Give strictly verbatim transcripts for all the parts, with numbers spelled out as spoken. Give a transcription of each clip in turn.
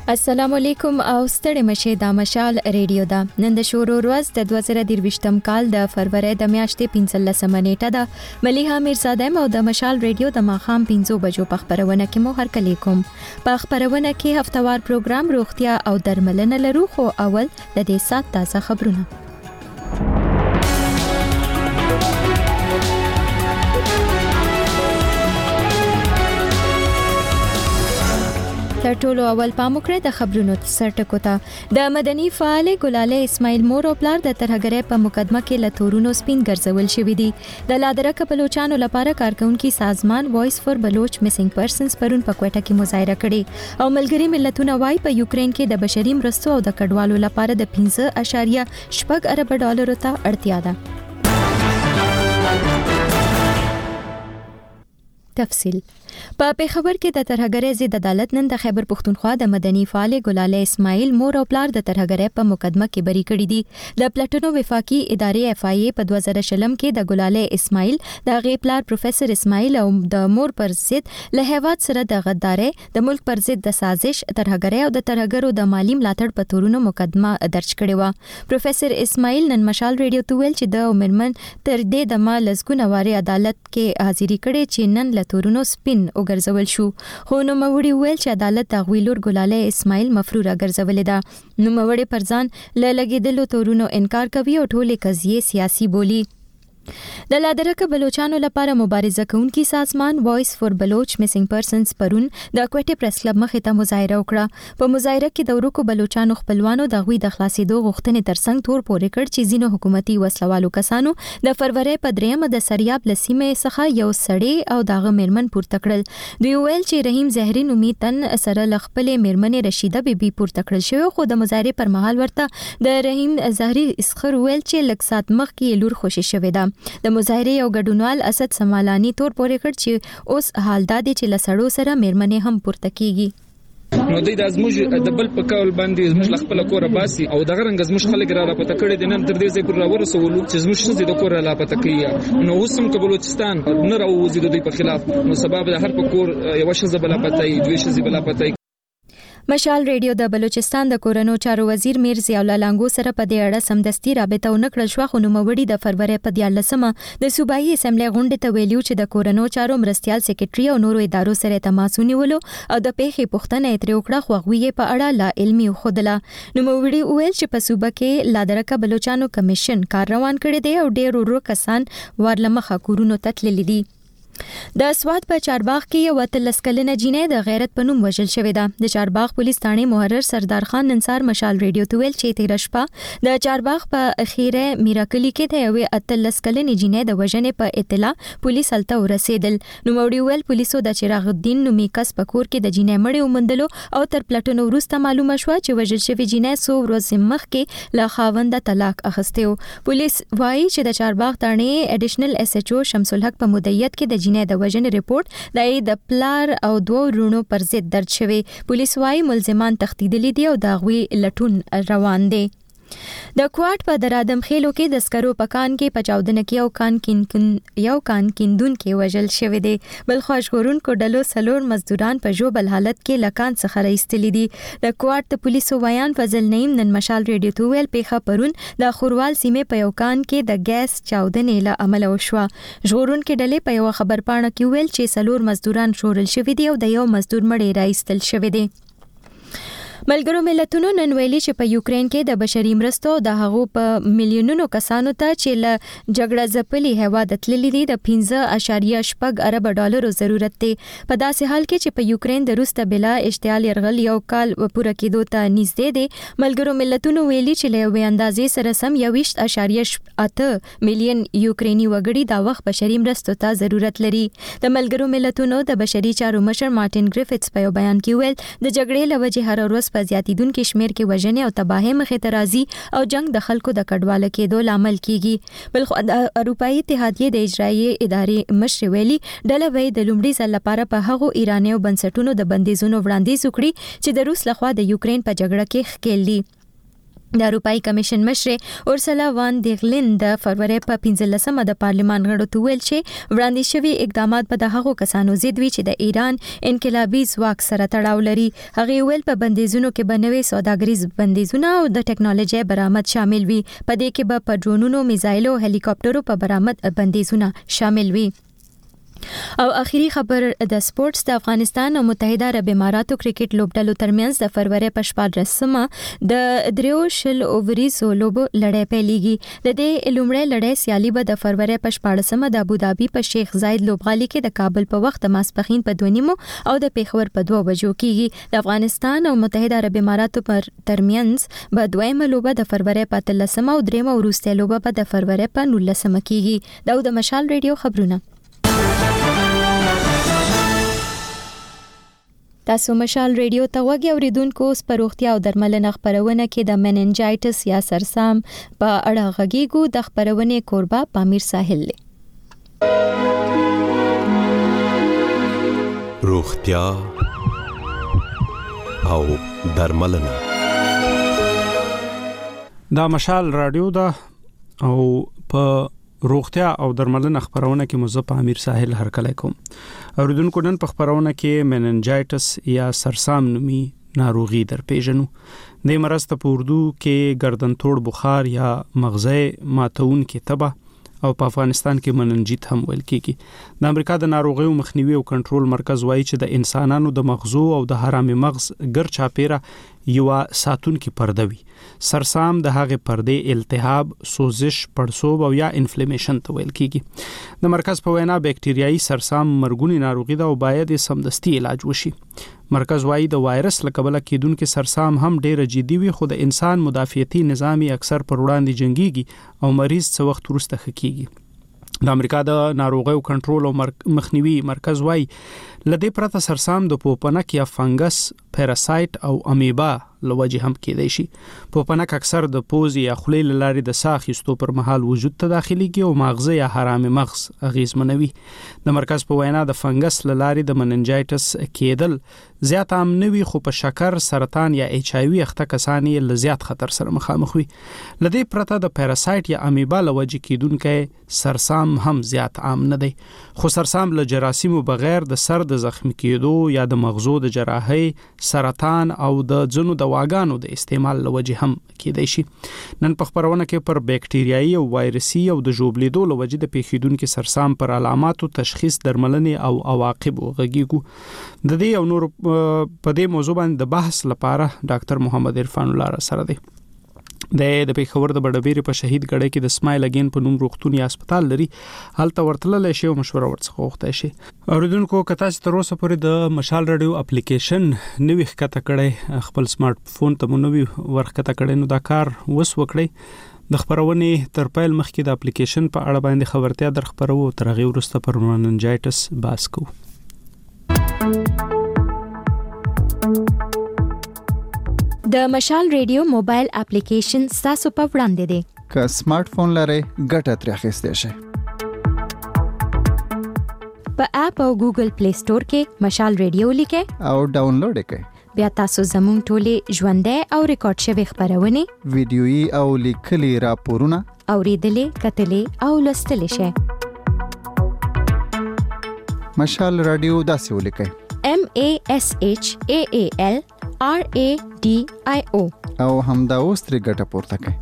السلام علیکم او ستړي مشه د مشال ریډیو دا نن د شورو ورځ د دوه زره درویشتم کال د فروری د میاشتې پنځلسمه نیټه ده. مليحه میرزاده او د مشال ریډیو د ماخام پنځو بجو په خبرونه کې مو هر کلی کوم. په خبرونه کې هفتوار پروګرام روغتیا او درملنه لرو، خو اول د دې سات تازه خبرونه. تر ټولو اول پام وکړئ د خبرونو سرټکو ته. د مدني فعال ګلاله اسماعیل مور او پلار د ترهګرۍ په مقدمه کې له تورونو سپین ګرځول شوي دي. د لادرکه بلوچستان لپاره کارکونکي سازمان وایس فور بلوچ میسنګ پرسنز پرون په کوټه کې مظاهره کړې او ملګری ملتونه وايي په یوکرين کې د بشري مرستو او د کډوالو لپاره د پنځه اعشاریه شپږ ارب ډالرو ته اړتیا ده. تفصیل په پیښور کې د ترهګرۍ ضد عدالت نن د خیبر پښتونخوا د مدني فعال ګلاله اسماعیل مور او پلار د ترهګرۍ په مقدمه کې بری کړی دي. د پلټنو وفاقي ادارې اف آی ای په دوه زره شلم کې د ګلاله اسماعیل د غي پلار پروفیسور اسماعیل او د مور پر ضد له هیواد سره د غدارۍ د ملک پر ضد د سازش ترهګرۍ او د ترهګرو د مالی ملاتړ په تورونو مقدمه درج کړې و. پروفیسور اسماعیل نن مشال ریډیو ته ویل چې د عمرمن تر دې د مال لزګونه واري عدالت کې حاضری کړې چې نن له تورونو سپین وګرځول شو، خو نو موري ویل چې عدالت د غویلور ګلاله اسماعیل مفروره ګرځولې ده. نو موري پر ځان ل لګیدلو تورونو انکار کوي او ټولې قضیې سیاسي بولی. د لادرکه بلوچستان لپاره مبارزه کوونکي سازمان وایس فور بلوچ میسنګ پرسنز پرون د کوټه پریس کلب مخې ته مظاهره وکړه. په مظاهره کې د ورکو بلوچستان خپلوانو د غوي د خلاصېدو غوښتنې ترڅنګ تور پورې کړ چې ځینو حکومتي وسلوالو کسانو د فروری په دریمه د سریاب لسیمه څخه یو سړی او دغه میرمن پورته کړل. دوی ویل چې رحیم زهري نومي تن سره لخپلې میرمنې رشیده بیبي پورته کړل شو، خو د مظاهره پر مهال ورته د رحیم زهري اسخر ویل چې لږ سات مخکې لور خوشي شوې ده. د مظاهره یو ګډونوال اسد سمالانی تور پورې کړ چې اوس حال دا دی چې لسړو سره میرمنې هم پورته کیږي. نو دوی د زموږ د بل په کول باندې زموږ خپل کور باسي او دغه رنګ زموږ خلک را پته کړی د نن تر دې ځای پر راورسولو چې زموږ شزي د کور را پته کوي. نو اوس هم بلوچستان نه راوځي د دوی په خلاف، نو سبب د هر په کور یو شزه بل پته ای دوی شزي بل پته. مشال ریډیو د بلوچستان د کورونو چارو وزیر میر ضیاء الله لانګو سره په دې اړه سمدستي رابطه ونکړل شو، خو نو موري د فروری په دیارلسمه د صوبایي اسمبلی غونډې ته ویلو چې د کورونو چارو مرستيال سیکریټري او نورو ادارو سره تماس ونیولو او د پیښې پوښتنه یې ترې وکړه، خو هغوی په اړه لا علمي وښودله. نو موري ویل چې په صوبه کې لادرکه بلوچستان کمیشن کار روان کړی دی او ډېر ورو کسان ورلمخه کورونو ته تللي دي. د سواد په چارباغ کې یو اتلس کلنه جینۍ د غیرت په نوم وژل شوې ده. د چارباغ پولیس ثاني محرر سردار خان ننسار مشال ریډیو ته ویل چې تیر شپه د چارباغ په اخیره میراکلی کې د یو اتلس کلنې جینۍ د وژنې په اطلاع پولیس هلته ورسېدل. نو موري ویل پولیسو د چراغ الدین نومي کس په کور کې د جینۍ مړی ومندلو او تر پلټنو وروسته معلومه شوه چې وژل شوې جینۍ څو ورځې مخکې له خاونده طلاق اخیستی و. پولیس وایي چې د چارباغ ثاني اډیشنل ایس ایچ او شمس الحق په مدیریت کې د د وژنې ریپورت د د پلار او دوه ورونو پر ضد درج شوی. پولیس وايي ملزمان تښتیدلي دي او د هغوی لټون روان دی. د کوټ په درادم خېلو کې د سکرو پکان کې پچاودنه کې یو کان کین یو کان کیندون کې وژل شوی دی. بل خوشګورونکو ډلو سلور مزدوران په ژوبل حالت کې لکان څخه راایستلي دي. د کوټ د پولیسو بیان فضل نعیم نن مشال ریډیو ته ویل پیښه پرون د خوروال سیمې په یو کان کې د ګیس چاودنې له امله وشوه. ژغورونکو ډلې په یو خبر پاڼه کې ویل چې سلور مزدوران شورل شوي دي او د یو مزدور مړی راایستل شوی دی. ملګرو ملتونو نن ویلي چې په یوکرين کې د بشري مرستو د هغو په میلیونونو کسانو ته چې له جګړه ځپلي هیواد تللي دي د پنځه اعشاریه شپږ ارب ډالرو ضرورت دی. په داسې حال کې چې په یوکرين د روسته بلا اشتعال يرغل یو کال پوره کېدو ته نږدې دی، ملګرو ملتونو ویلي چې له یوې اندازې سره سم یوویشت اعشاریه اته میلیون یوکرینی وګړي دا وخت بشري مرستو ته ضرورت لري. د ملګرو ملتونو د بشري چارو مشر مارټین ګریفټس په یو بیان کې ویل د جګړې له وجې هر ورځ په زیاتیدونکو شمیر کې وژنې او تباہي مخې ته راځي او جنگ د خلکو د کډواله کېدو لامل کیږي. بل خو د اروپאי اتحادیې د اجرایي ادارې مشر ویلي ډله به د لومړي ځل لپاره په هغو ایرانیو بنسټونو د بندیزونو وړاندیز وکړي چې د روس لخوا د یوکرين په جګړه کې ښکېل دي. د اروپאי کمیشن مشر اورسلا وان دیغلین د فروری په پنځلسمه د پارلمان غړو ته ویل چې وړاندې شوي اقدامات به د هغو کسانو ضد وي چې د ایران انقلابي ځواک سره تړاو لري. هغه ویل په بندیزونو کې به نوې سوداګریز بندیزونه او د ټکنالوژي برآمد شامل وي. په دې کې به په ډرونونو، میزایلو او هلیکاپټرو په برآمد بندیزونه شامل وي. او اخیری خبر د سپورتس د افغانستان او متحده عرب اماراتو کرکټ لوبډلو ترمنځ د فروری په شپاړلسمه د دریو شل اووریزو لوبو لړۍ پیلېږي. د دې لومړۍ لړۍ سیالي به د فروری په شپاړلسمه د ابوظبي په شیخ زاید لوبغالي کې د کابل په وخت د ماسپښین په دوه نیمو او د پیښور په دوه بجو کېږي. د افغانستان او متحده عرب اماراتو پر ترمنځ به دویمه لوبه د فروری په اتلسمه او دریمه وروستۍ لوبه به د فروری په نولسمه کېږي. دا د مشال ریډیو خبرونه. تاسو مشال ریډیو ته وګورئ اوریدونکو اوس په روغتیا او درملنه خبرونه کې د مننجایټس یا سرسام په اړه غږیږو. د خبرونې کوربه پامیر ساحل دی. روغتیا او درملنه دا مشال رادیو دا او په روغتیا او درملنه خبرونه کې مزه په امیر ساحل هرکلی کوم. اوریدونکو نن په خبرونه کې مننجایټس یا سرسام نومي ناروغي در پیژنو. د مرض په اردو کې گردن توړ بخار یا مغزه ماتون کې تبه او په افغانستان کې مننجیت هم ویل کېږي. د امریکا د ناروغیو مخنیوي او کنټرول مرکز وایي چې د انسانانو د مغزو او د حرامي مغز ګر چاپیره یو ساتونکي پرده وي. سرسام د هغه پردې التهاب، سوزش، پړسوب او یا انفلیمیشن ته ویل کېږي. د مرکز په وینا بکټریايي سرسام مرګونی ناروغي ده او باید سمدستي علاج وشي. مرکز وایي د وایرس له کبله کېدونکو سرسام هم ډېر جدي وي، خو د انسان مدافعتي نظامي اکثر پر وړاندې جنگيږي او مریض څه وخت وروسته ښه کېږي. د امریکا د ناروغیو کنټرول او مخنیوي مرکز وایي لدې پرته سرسام د پوپنک یا فنګس، پیراسایت او امیبا لوجه هم کېدای شي. پوپنک اکثر د پوزې یا خولې له لارې د ساه اخیستو پر مهال وجود ته داخليږي او مغزه یا حرامي مغز اغیزمنوي. د مرکز په وینا د فنګس له لارې د مننجایټس کېدل زیات عام نه وي، خو په شکر، سرطان یا ایچ آی وي اخته کسان یې له زیات خطر سره مخامخ وي. لدې پرته د پیراسایت یا امیبا لوجه کېدونکي سرسام هم زیات عام نه دی. خو سرسام له جراثیمو بغیر د سر د زخمی کېدو یا د مغزو د جراحۍ، سرطان او د ځنو د واګانو د استعمال لوجه هم کېدای شي. نن په خبرونه کې پر بکټریايي او وایرسي او د ژوبلیدو لوجه د پیښیدونکو سرسام پر علاماتو، تشخیص، درملنې او عواقب غږیږو. د دې او نور په دې موضوع باندې د بحث لپاره ډاکټر محمد عرفان الله سره دی. د د پیښور د بډبېری په شهید ګړی کې د سمایل اگین په نوم روغتوني هسپتال لري. هلته ورتللی شي او مشوره ورڅخه وغوښتای شي. اوریدونکو که تاسو تر اوسه پورې د مشال رادیو اپلیکیشن نوی ښکته کړی، خپل سمارټ فون ته مو نوی ورښکته کړی، نو دا کار وس وکړئ. د خبرونې تر پیل مخکې د اپلیکیشن په اړه باندې خبرتیا در خبرو او تر هغې وروسته پر مننجایټس بحث کوو. د مشال ریډیو موبایل اپلیکیشن تاسو په وړاندې دی. که سمارټ فون لرئ ګټه ترې اخیستی شئ. په اپ او ګوګل پلی سٹور کې مشال ریډیو لیکئ او ډاونلوډ یې کړئ. بیا تاسو زموږ ټولې ژوندۍ او ریکارډ شوي خبرونه، ویډیويي او لیکلي راپورونه اوریدلې، کتلې او لوستلې شئ. مشال رادیو داسې ولیکئ: M A S H A A L R A D I O او همدا اوس ترې ګټه پورته کړئ.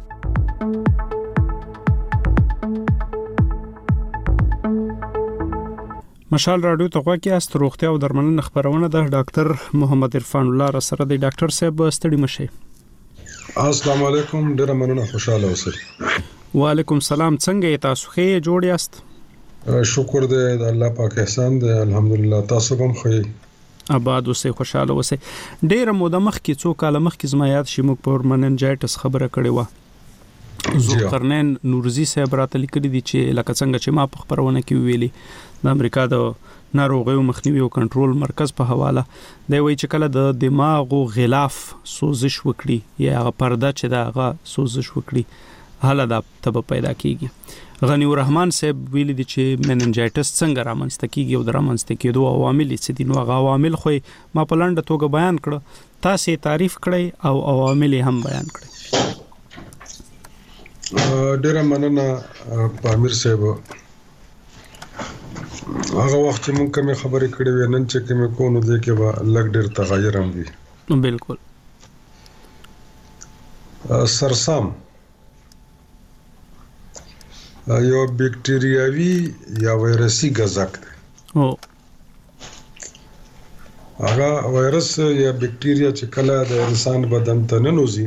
مشال رادیو ته غواړي است روغتیا او درملنه خبرونه د ډاکټر محمد عرفان الله را سره دی. ډاکټر صاحب ستړي مشه. السلام علیکم، ډیر مننه، خوشاله اوسئ. وعلیکم السلام. څنګه تاسو ښه جوړ یاست؟ شکر دې د الله پاک احسان دی، الحمدلله. تاسو هم ښه آباد اوسئ، خوشاله اوسئ. ډیره موده مخکې څو کاله مخکې زما یاد شي موږ پر مننجایټس خبره کړې و. ذوالقرنین نورزي صاحب راته لیکلي دي چې لکه څنګه چې ما په خبرونه کې ویلي د امریکا د ناروغیو مخنیوي او کنټرول مرکز په حواله دی وایي چې کله د دماغ او غلاف سوزش وکړي یا هغه پرده چې دا هغه سوزش وکړي حاله دا تب پیدا کیږي. غنی الرحمن صاحب ویلي دي چې مننجایټس څنګه رامنځته کیږي او د رامنځته کېدو عوامل څه دي. نو هغه عوامل خو ما په لنډه توګه بیان کړه، تاسو تعریف کړئ او عوامل هم بیان کړئ. ډیره مننه پامیر صاحب. هغه وخت چې موږ کومه خبرې کړې وې نن چې کومه کو نو دې کې به لګ ډیر تغیر هم وي. بالکل. سرسام یو بیکټیریاوي یا وایرسي غزاک دی. او هغه وایرس یا بیکټیریا چې کله د انسان بدن ته ننوځي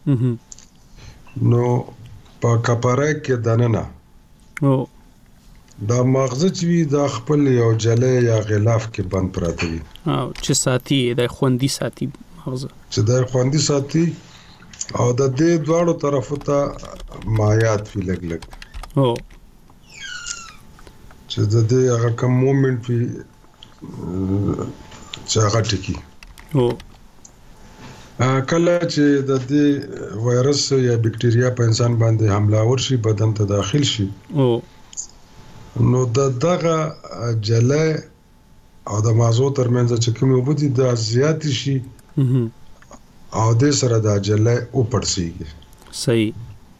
نو په کپاره کې دننه او دا مغزه چې وي دا خپل یو جله یا غلاف کې بند پراته وي او چې ساتي د خوندي ساتي مغزه چې د خوندي ساتي او د دې دواړو طرفو ته مایات وی لګ لګ او چې د دې هغه کوم مومنت وی چې هغه ټکی او کله چې د دې وایرس یا بیکټیریا په انسان باندې حمله ورشي بدن ته داخل شي او نو د دغه جله او د مازو ترمنځ چې کوم وبدي د زیات شي او د سره د جله او پړسیږي. صحیح.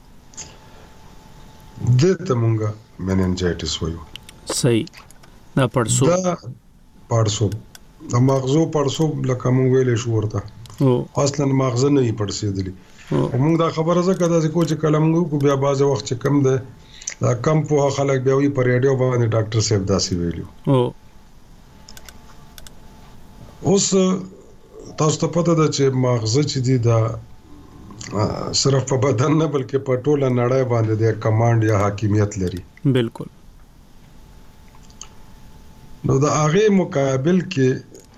د تمونګه مننجایټس وایو. صحیح. دا پړسو دا پړسو د مغزو پړسو لکه مونږ ویلې شو ورته او اصلا مغزه نه پړسېدلی. موږ دا خبره زکه دا چې کوچ کلم کو بیا باز وخت چې کم ده دا کم په خلک بیا وی پر ریډیو باندې ډاکټر صاحب داسې ویلو. او اوس تاسو ته پته ده چې مغزه چې دی دا صرف په بدن نه بلکې په ټوله نړۍ باندې د کمانډ یا حاکمیت لري. بالکل. نو د هغه مقابل کې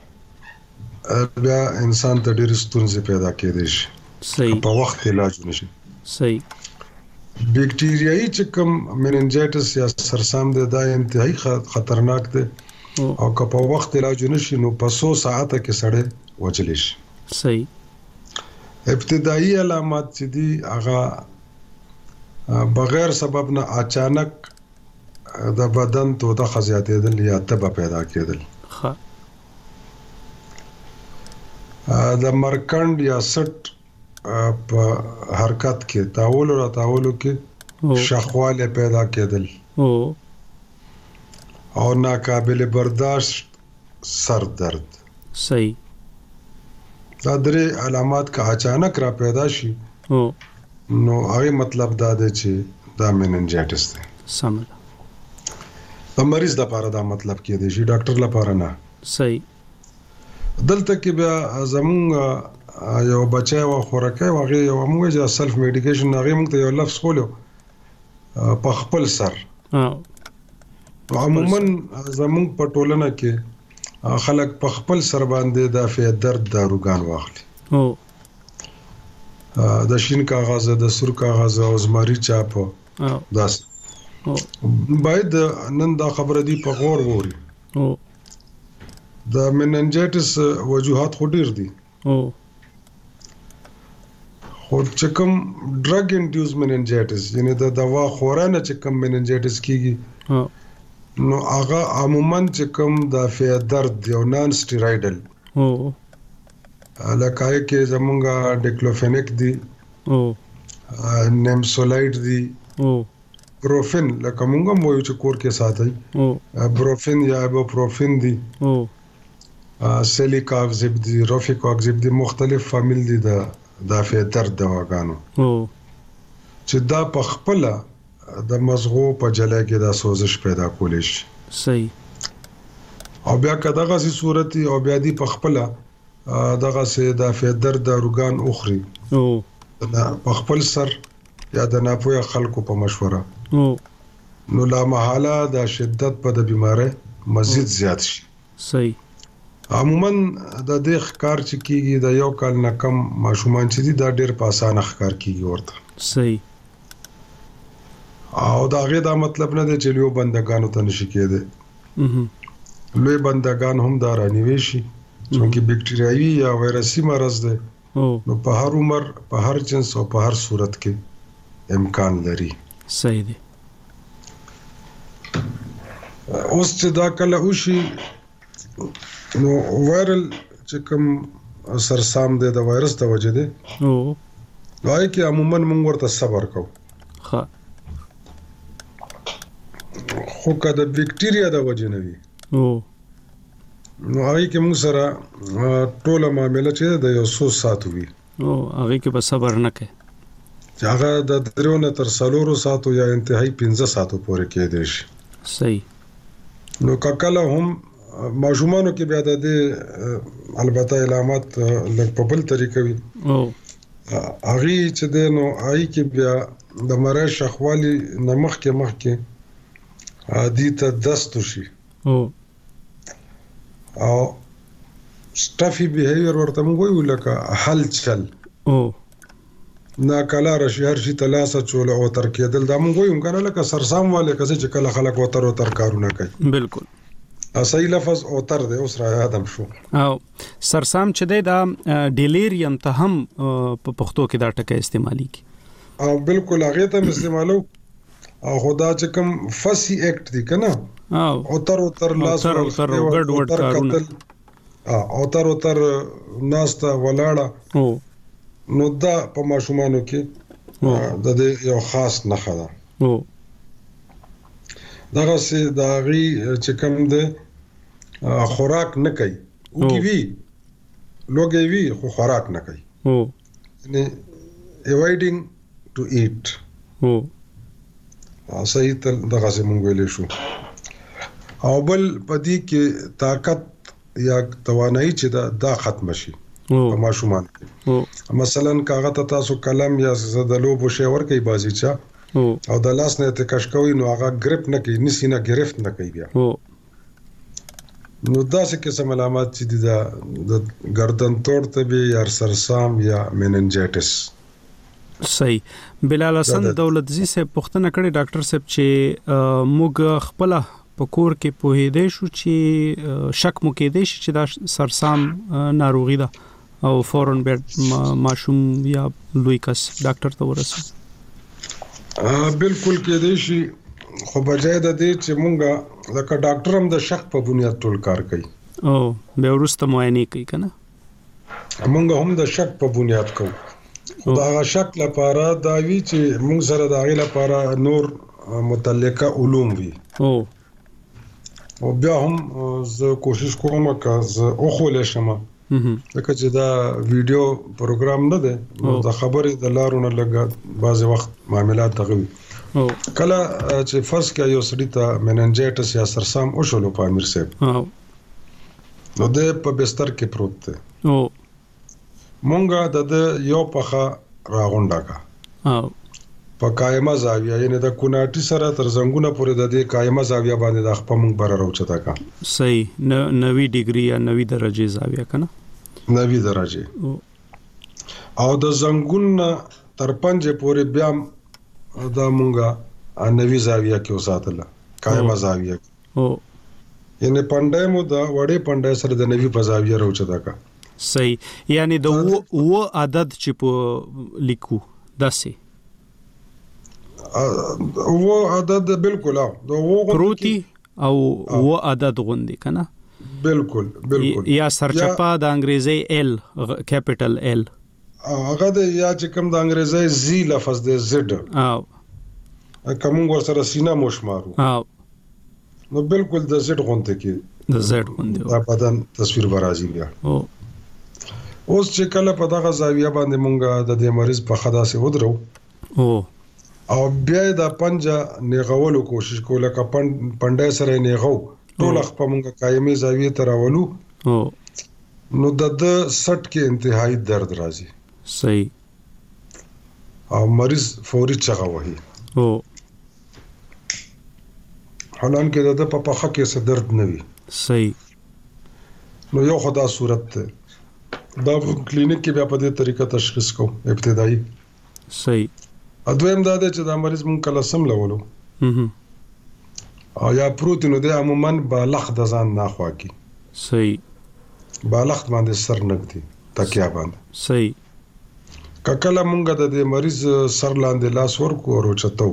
بیا انسان ته ډېر ستونزې پیدا کېدې شي. صحیح. په وخت علاج نشي. صحیح. بیکټیریايي چې کوم مننجایټس یا سرسام دی دا انتهایی خطرناک دی او که په وخت علاج نشي نو په څو ساعته کې سړی وجلی شي. صحیح. ابتدایي علامات چې دي هغه بغیر سبب نه اچانک د بدن توده خزیاتېدل یا تبه پیدا کېدل. ښه. د مرکند یا سټ په حرکت کې تاول او تاولو کې شخواله پیدا کېدل او او ناقابل برداشت سر درد. صحیح. دا درې علامات که اچانک را پیدا شي او نو هغه مطلب دا دی چې دا مننجایټس دی. سم. د مریض لپاره دا مطلب کې دی چې ډاکټر لپاره نه. صحیح. دلته کې بیا زمونږ یو بچای و خورکه واغې یو موږ چې سلف میډیکیشن هغه موږ ته یو لفظ خولو په خپل سر. او عموما زمونږ په ټولنه کې خلک په خپل سر باندې د فې درد داروګان واخلي. او د شین کاغذ د سور کاغذ او زمری چاپ داس باید نن دا خبره دی په غور ووري. او د مننجایټس وجوهات خو ډیر دي. او خو چې کوم ډرګ انډیوس مننجایټس یعنی د دوا خورانه چې کوم مننجایټس کیږي نو هغه عموما چې کوم د فې درد یو نان سټیرایډل او لکه کې زمونږه ډیکلوفینیک دی او نیمسولایډ دی او بروفین لکه مونږ مو یو چې کور کې ساتي او بروفین یا ایبوپروفین دی او سلیکاکزیب دی روفیکاکزیب دی مختلف فامیل دی د د فې درد دواګانو او چې دا په خپل د مزغو په جله کې دا سوزش پیدا کولی شي. صحیح. او بیا کداغه سي صورتي او بیا دی په خپل دغه سي د فې درد داروګان اخري او په خپل سر یا د ناپوهه خلکو په مشوره او نو لا محاله د شدت په د بیماری مزید زیات شي. صحیح. عموما د دې ښکار چې کیږي د یو کال نه کم ماشومان چې دي دا ډېر په اسانه ښکار کیږي ورته. صحیح. او دا غي دا مطلب نه دی چې یو بندگانو ته نشي کېده. لوی بندگان هم دا رانیوي شي چې بیکټیریايي یا وایرسي مرض دی. نو په هر عمر په هر جنس او په هر صورت کې امکان لري. صحیح دی. اوس چې دا کله وشي نو وایرل چې کوم سرسام دی د وایرس د وجې دی او وای کې عموما موږ ورته صبر کوو. ها خو کده بکټیریا د وجه نه وي او نو هغه کې موږ سره ټوله معاملې چې د یو څو ساتو وي او هغه کې به صبر نه کوي چې هغه د درو نه تر څلورو ساتو یا انتهایی پنځه ساتو پورې کېدای شي صحیح نو کله هم ماشومانو کې بیا د دې البته علامات لږ په بل طریقه وي او هغه چې د نو آی کې بیا د مرای شخوالي نمخ کې مخ کې عادي ته دستو شي او او سټافي بیهیویر ورته موږ ویو لکه حل چل او نا کلا رشي هر شي تلاسه چول او تر کېدل دا موږ ویو کنه لکه سرسام والے کسه چې کله خلک او تر او تر کارونه کوي بالکل اصلي لفظ او تر دی اوس را یادم شو او سرسام چې دی دا ډیلیریم ته هم په پښتو کې دا ټکی استعمالي کی او بالکل هغه ته استعمالو او خدا چې کوم فسی ایکټ دی کنه او او تر او تر لاس او تر ګډ وډ کارونه او تر او تر ناستا ولاړه او نو دا په ماشومانو کې د دې یو خاص نښه ده او دغه سي دا غي چې کوم ده خوراک نه کوي او کی وی لوګي وی خو خوراک نه کوي او یعنی اوایډینګ ټو ایټ او صحیح تل دغه سي مونږ ویلې شو او بل پدې کې طاقت یا توانایي چې دا دا ختم شي په ماشومان کې مثلا کاغذ تاسو قلم یا زدلو بو شی ور کوي بازی چا او د لاس نه ته کش کوي نو هغه گریپ نه کوي نسی نه گرفت نه کوي بیا نو دا څه قسم علامات چې دي د گردن توړ ته به یا سرسام یا میننجایټس صحیح بلال حسن دولتزی صاحب پوښتنه کړې ډاکټر صاحب چې موږ خپل په کور کې په هدي شو چې شک مو کې دي چې دا سرسام ناروغي ده او فورن بیډ ماشوم یا لوی کس ډاکټر ته ورسو بالکل کې دی شي خو بجای د دې چې مونږه لکه ډاکټر هم د شک په بنیاد ټول کار کوي او به ورسته معاینه کوي کنه مونږ هم د شک په بنیاد کوو دا شک لپاره دا وی چې مونږ سره د هغه لپاره نور متعلقه علوم وي او او بیا هم زه کوشش کوم چې او خو له شمه لکه چې دا ویډیو پروګرام نه دی نو د خبرې د لارونه لګا بعض وخت معاملات دغه او کله چې فرض کې یو سړی ته میننجایټس یا سرسام او شلو په امیر صاحب او نو د په بستر کې پروت دی او مونږه د یو پخه راغونډه کا او په قائمه زاویه یعنی د کوناټي سره تر زنګونه پورې د دې قائمه زاویه باندې د خپل مونږ بر راوچتا کا صحیح نوي ډیګري یا نوي درجه زاویه کنه نوي درجه او د زنګون تر پنځه پورې بیا د مونږه نوي زاویه کې وساتله قائمه زاویه او یعنی پندای مو د وړې پندای سره د نوي په زاویه راوچتا کا صحیح یعنی د و عدد چې په لیکو داسي و عدد بالکل او د و پروتي او و عدد غوندي کنه بالکل بالکل یا سرچپا د انګریزي ال کیپټل ال هغه د یا چې کوم د انګریزي زی لفظ د زد او کوم ور سره سینا مشمارو او نو بالکل د زد غوندي کې د زد غوندي دا بدن تصویر برازي بیا او اوس چې کله په دغه زاویه باندې مونږه د دې مریض په خدا سي ودرو او او بیا د پنځه نیغولو کوشش کوله ک پندای سره نیغو ټول خپل مونږه قائمه زاویه تراولو او نو د د سټ کې انتهایی درد راځي صحیح او مریض فوري چغه وهي او حالانکه د په پخه کې څه درد نه وي صحیح نو یو خدا صورت ته دا کلینیک کې بیا په دې طریقه تشخیص کو ابتدایي صحیح اځویم دا چې دا مریض مونږ کله سم لولو او یا پروتینو د عموما بالغ د ځان نه خوا کی صحیح بالغ باندې سر نګدي تکیا باندې صحیح کله مونږ د دې مریض سر لاندې لاس ورکو او چتو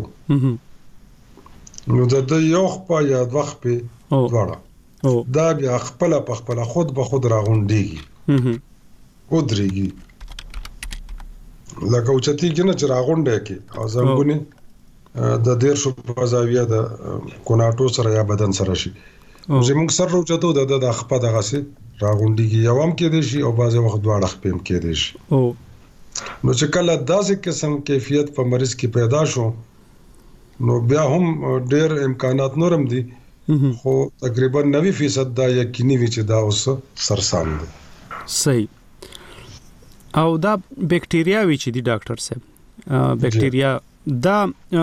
نو د یو خپل یا د وخت په دواړه دا بیا خپل په خپل خود به خود راغونډيږي او درېږي لکه اوچتي کې نه چې راغونډه کې او زنګونه د دیر شو په زاویه د کوناټو سره یا بدن سره شي زموږ سر روچته د د خپه دغه سي راغونډي کې یوام کې دي شي او بعض وخت دواړه خپم کې دي شي او نو چې کله داسې قسم کیفیت په مریض کې پیدا شو نو بیا هم ډېر امکانات نورم دي خو تقریبا نوي فیصد دا یقیني وي چې دا اوس سرسام دي صحیح او دا بکټیریا وی چې دی ډاکټر صاحب بکټیریا دا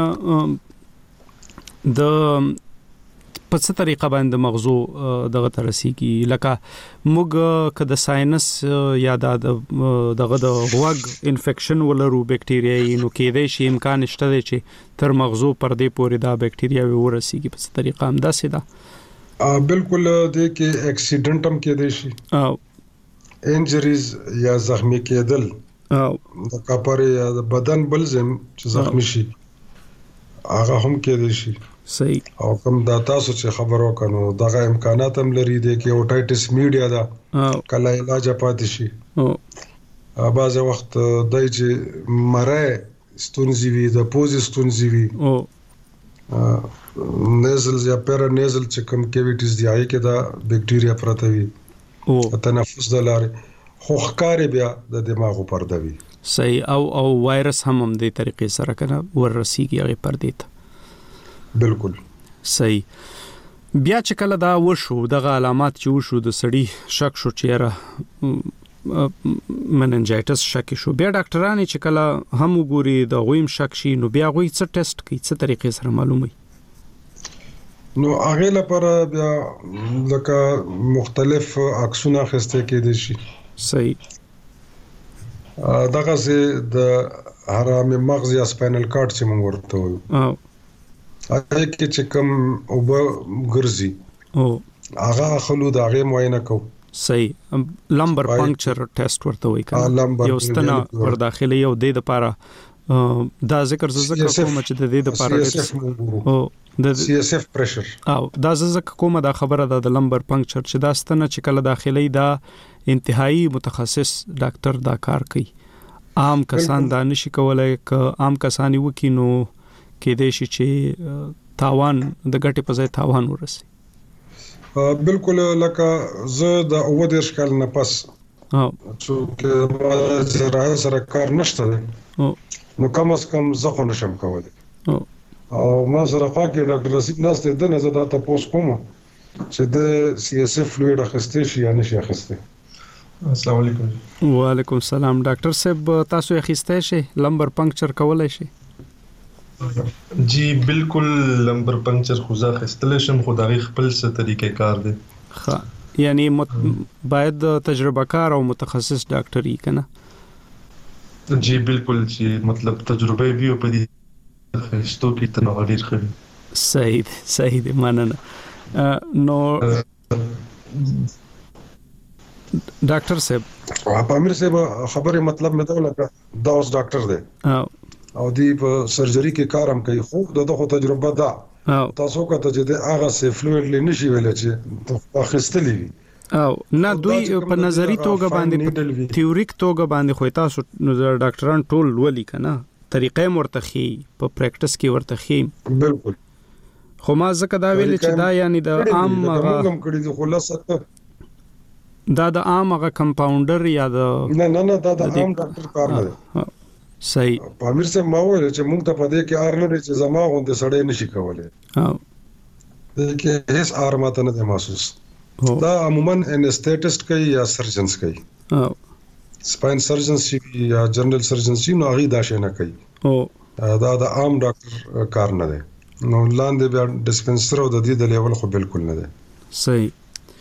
د په څه طریقه باندې مغزو دغه ترسي کی لکه موږ کده ساينس یا د دغه د غوګ انفیکشن ولرو بکټیریا نو کېدای شي امکان شته چې تر مغزو پر دې پورې دا بکټیریا ورسي کی په څه طریقه هم دا سیده بالکل د کې اکسیډنټ هم کېدای شي او انجریز یا زخمی کېدل او د کاپر یا د بدن بلزم چې زخمی شي هغه هم کېدای شي صحیح او کوم دا تاسو چې خبرو کنو دغه امکانات هم لري د کې اوټایټس میډیا دا کله علاج پاتې شي او بعض وخت دای چې مړای ستونزې وي د پوز ستونزې وي او نیزل یا پیرا نیزل چې کوم کیویټیز دی هغه کې دا بکټیریا پراته وي او تنفس د لارې خوخکار بیا د دماغ پر دوي صحیح او او وایرس هم هم د طریقې سره کنه ورسیږي هغه پر دیت بالکل صحیح بیا چې کله دا وشو دغه علامات چې وشو د سړی شک شو چیرې مننجایټس شک شو بیا ډاکټرانو چې کله هم وګوري د غویم شک شي نو بیا غوي څه ټیسټ کوي څه طریقې سره معلومي نو هغه لپاره بیا لکه مختلف عکسونه اخیسته کېدي شي صحیح دغه سه د حرام مغز یا سپاینل کارډ چې موږ ورته وایو او هغه کې چې کوم او ګرځي او هغه خلو د هغه معاینه کو صحیح لمبر پنکچر ټیسټ ورته وایي کنه یو ستنه ور داخلي یو د لپاره دا ذکر ذکر کوم چې د دې لپاره او د سی اس اف پریشر او دا ذکر کوم دا خبره ده د لمبر پنکچر چې دا ستنه چې کله داخلي دا انتهایی متخصص ډاکټر دا کار کوي عام کسان دا نشي کولای ک عام کسان وکینو کې د شي چې تاوان د ګټې په ځای تاوان ورسي بالکل لکه زه د اوه دیرش کال نه پس او چې ما زراعت سره کار نشته نو کم از کم زه خو نشم کولای او ما سره خاطر ډاکټر رسید نسته د نه زه دا تاسو کوم چې د سی اس اف فلوید اخستې شي یا نشي اخستې السلام علیکم وعلیکم السلام ډاکټر صاحب تاسو اخستې شي لمبر پنکچر کولای شي جی بالکل لمبر پنکچر خو ځه خستل شم خدای خپل څه طریقې کار دی ښه یعنی مت... باید تجربه کار او متخصص ډاکټر یې کنه جی بالکل چې مطلب تجربه ویو په دې خستو کې تنوع ډیر خوري صحیح صحیح دی مننه نو ډاکټر صاحب پامیر صاحب خبره مطلب مې دا لکه دا اوس ډاکټر دی او دی په سرجری کې کار هم کوي خو دغه تجربه ده تاسو کته چې د هغه سه فلویډلی نشي ویل چې اخستلی وي او نه دوی په نظری توګه باندې تیوریک توګه باندې خو تاسو ډاکټران ټول ولي کنه طریقې مرتخي په پریکټس کې ورتخي بالکل خو ما ځکه دا ویل چې دا یعنی د عام هغه هم کړی د خلاصه دا د عام هغه کمپاونډر یا د نه نه نه دا د عام ډاکټر کار نه صحیح پامیر صاحب ما ویل چې موږ ته پدې کې ار لري چې زما غونډه سړې نشي کولای او د کې هیڅ ار ماته نه محسوس دا عموما انستیټسټ کوي یا سرجنز کوي او سپاین سرجنز یا جنرال سرجنز نو هغه دا شي نه کوي او دا د عام ډاکټر کار نه دی نو لاندې بیا ډسپنسر او د دې د لیول خو بالکل نه دی صحیح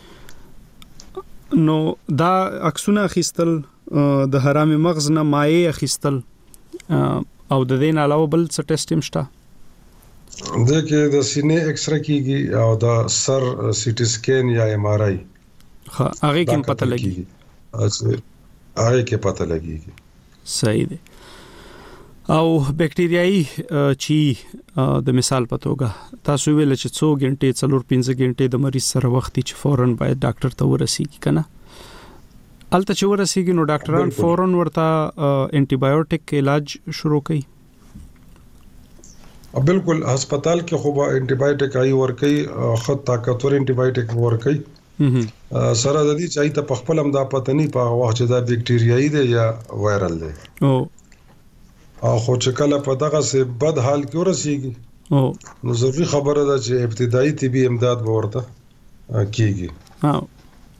نو دا عکسونه اخیستل د حرام مغز نه مایع اخیستل او د دې نه علاوه بل څه ټیسټ هم شته د کې د سینې ایکس را کیږي او د سر سی ټی سکین یا ایم آر آی ها هغه کې پته لګي اچھا هغه کې پته لګي صحیح دی او بکټریايي چې د مثال په توګه تاسو ویل چې څو غنټې څلور پنځه غنټې د مریض سره وخت چې فورن باید ډاکټر ته ورسیږي کنه الته چې ورسیږي نو ډاکټران فورن ورته انټي بایوټیک علاج شروع کوي بالکل هسپتال کې خو به انټي بایوټیک آی ورکي خط طاقتور انټي بایوټیک ورکي سره د دې چې ته په خپل هم دا پته نه په وخت چې دا بیکټیریایي دی یا وایرل دی او خو چې کله په دغه سه بد حال کې ورسیږي او نو ضروري خبره ده چې ابتدایي طبي امداد به ورته کیږي او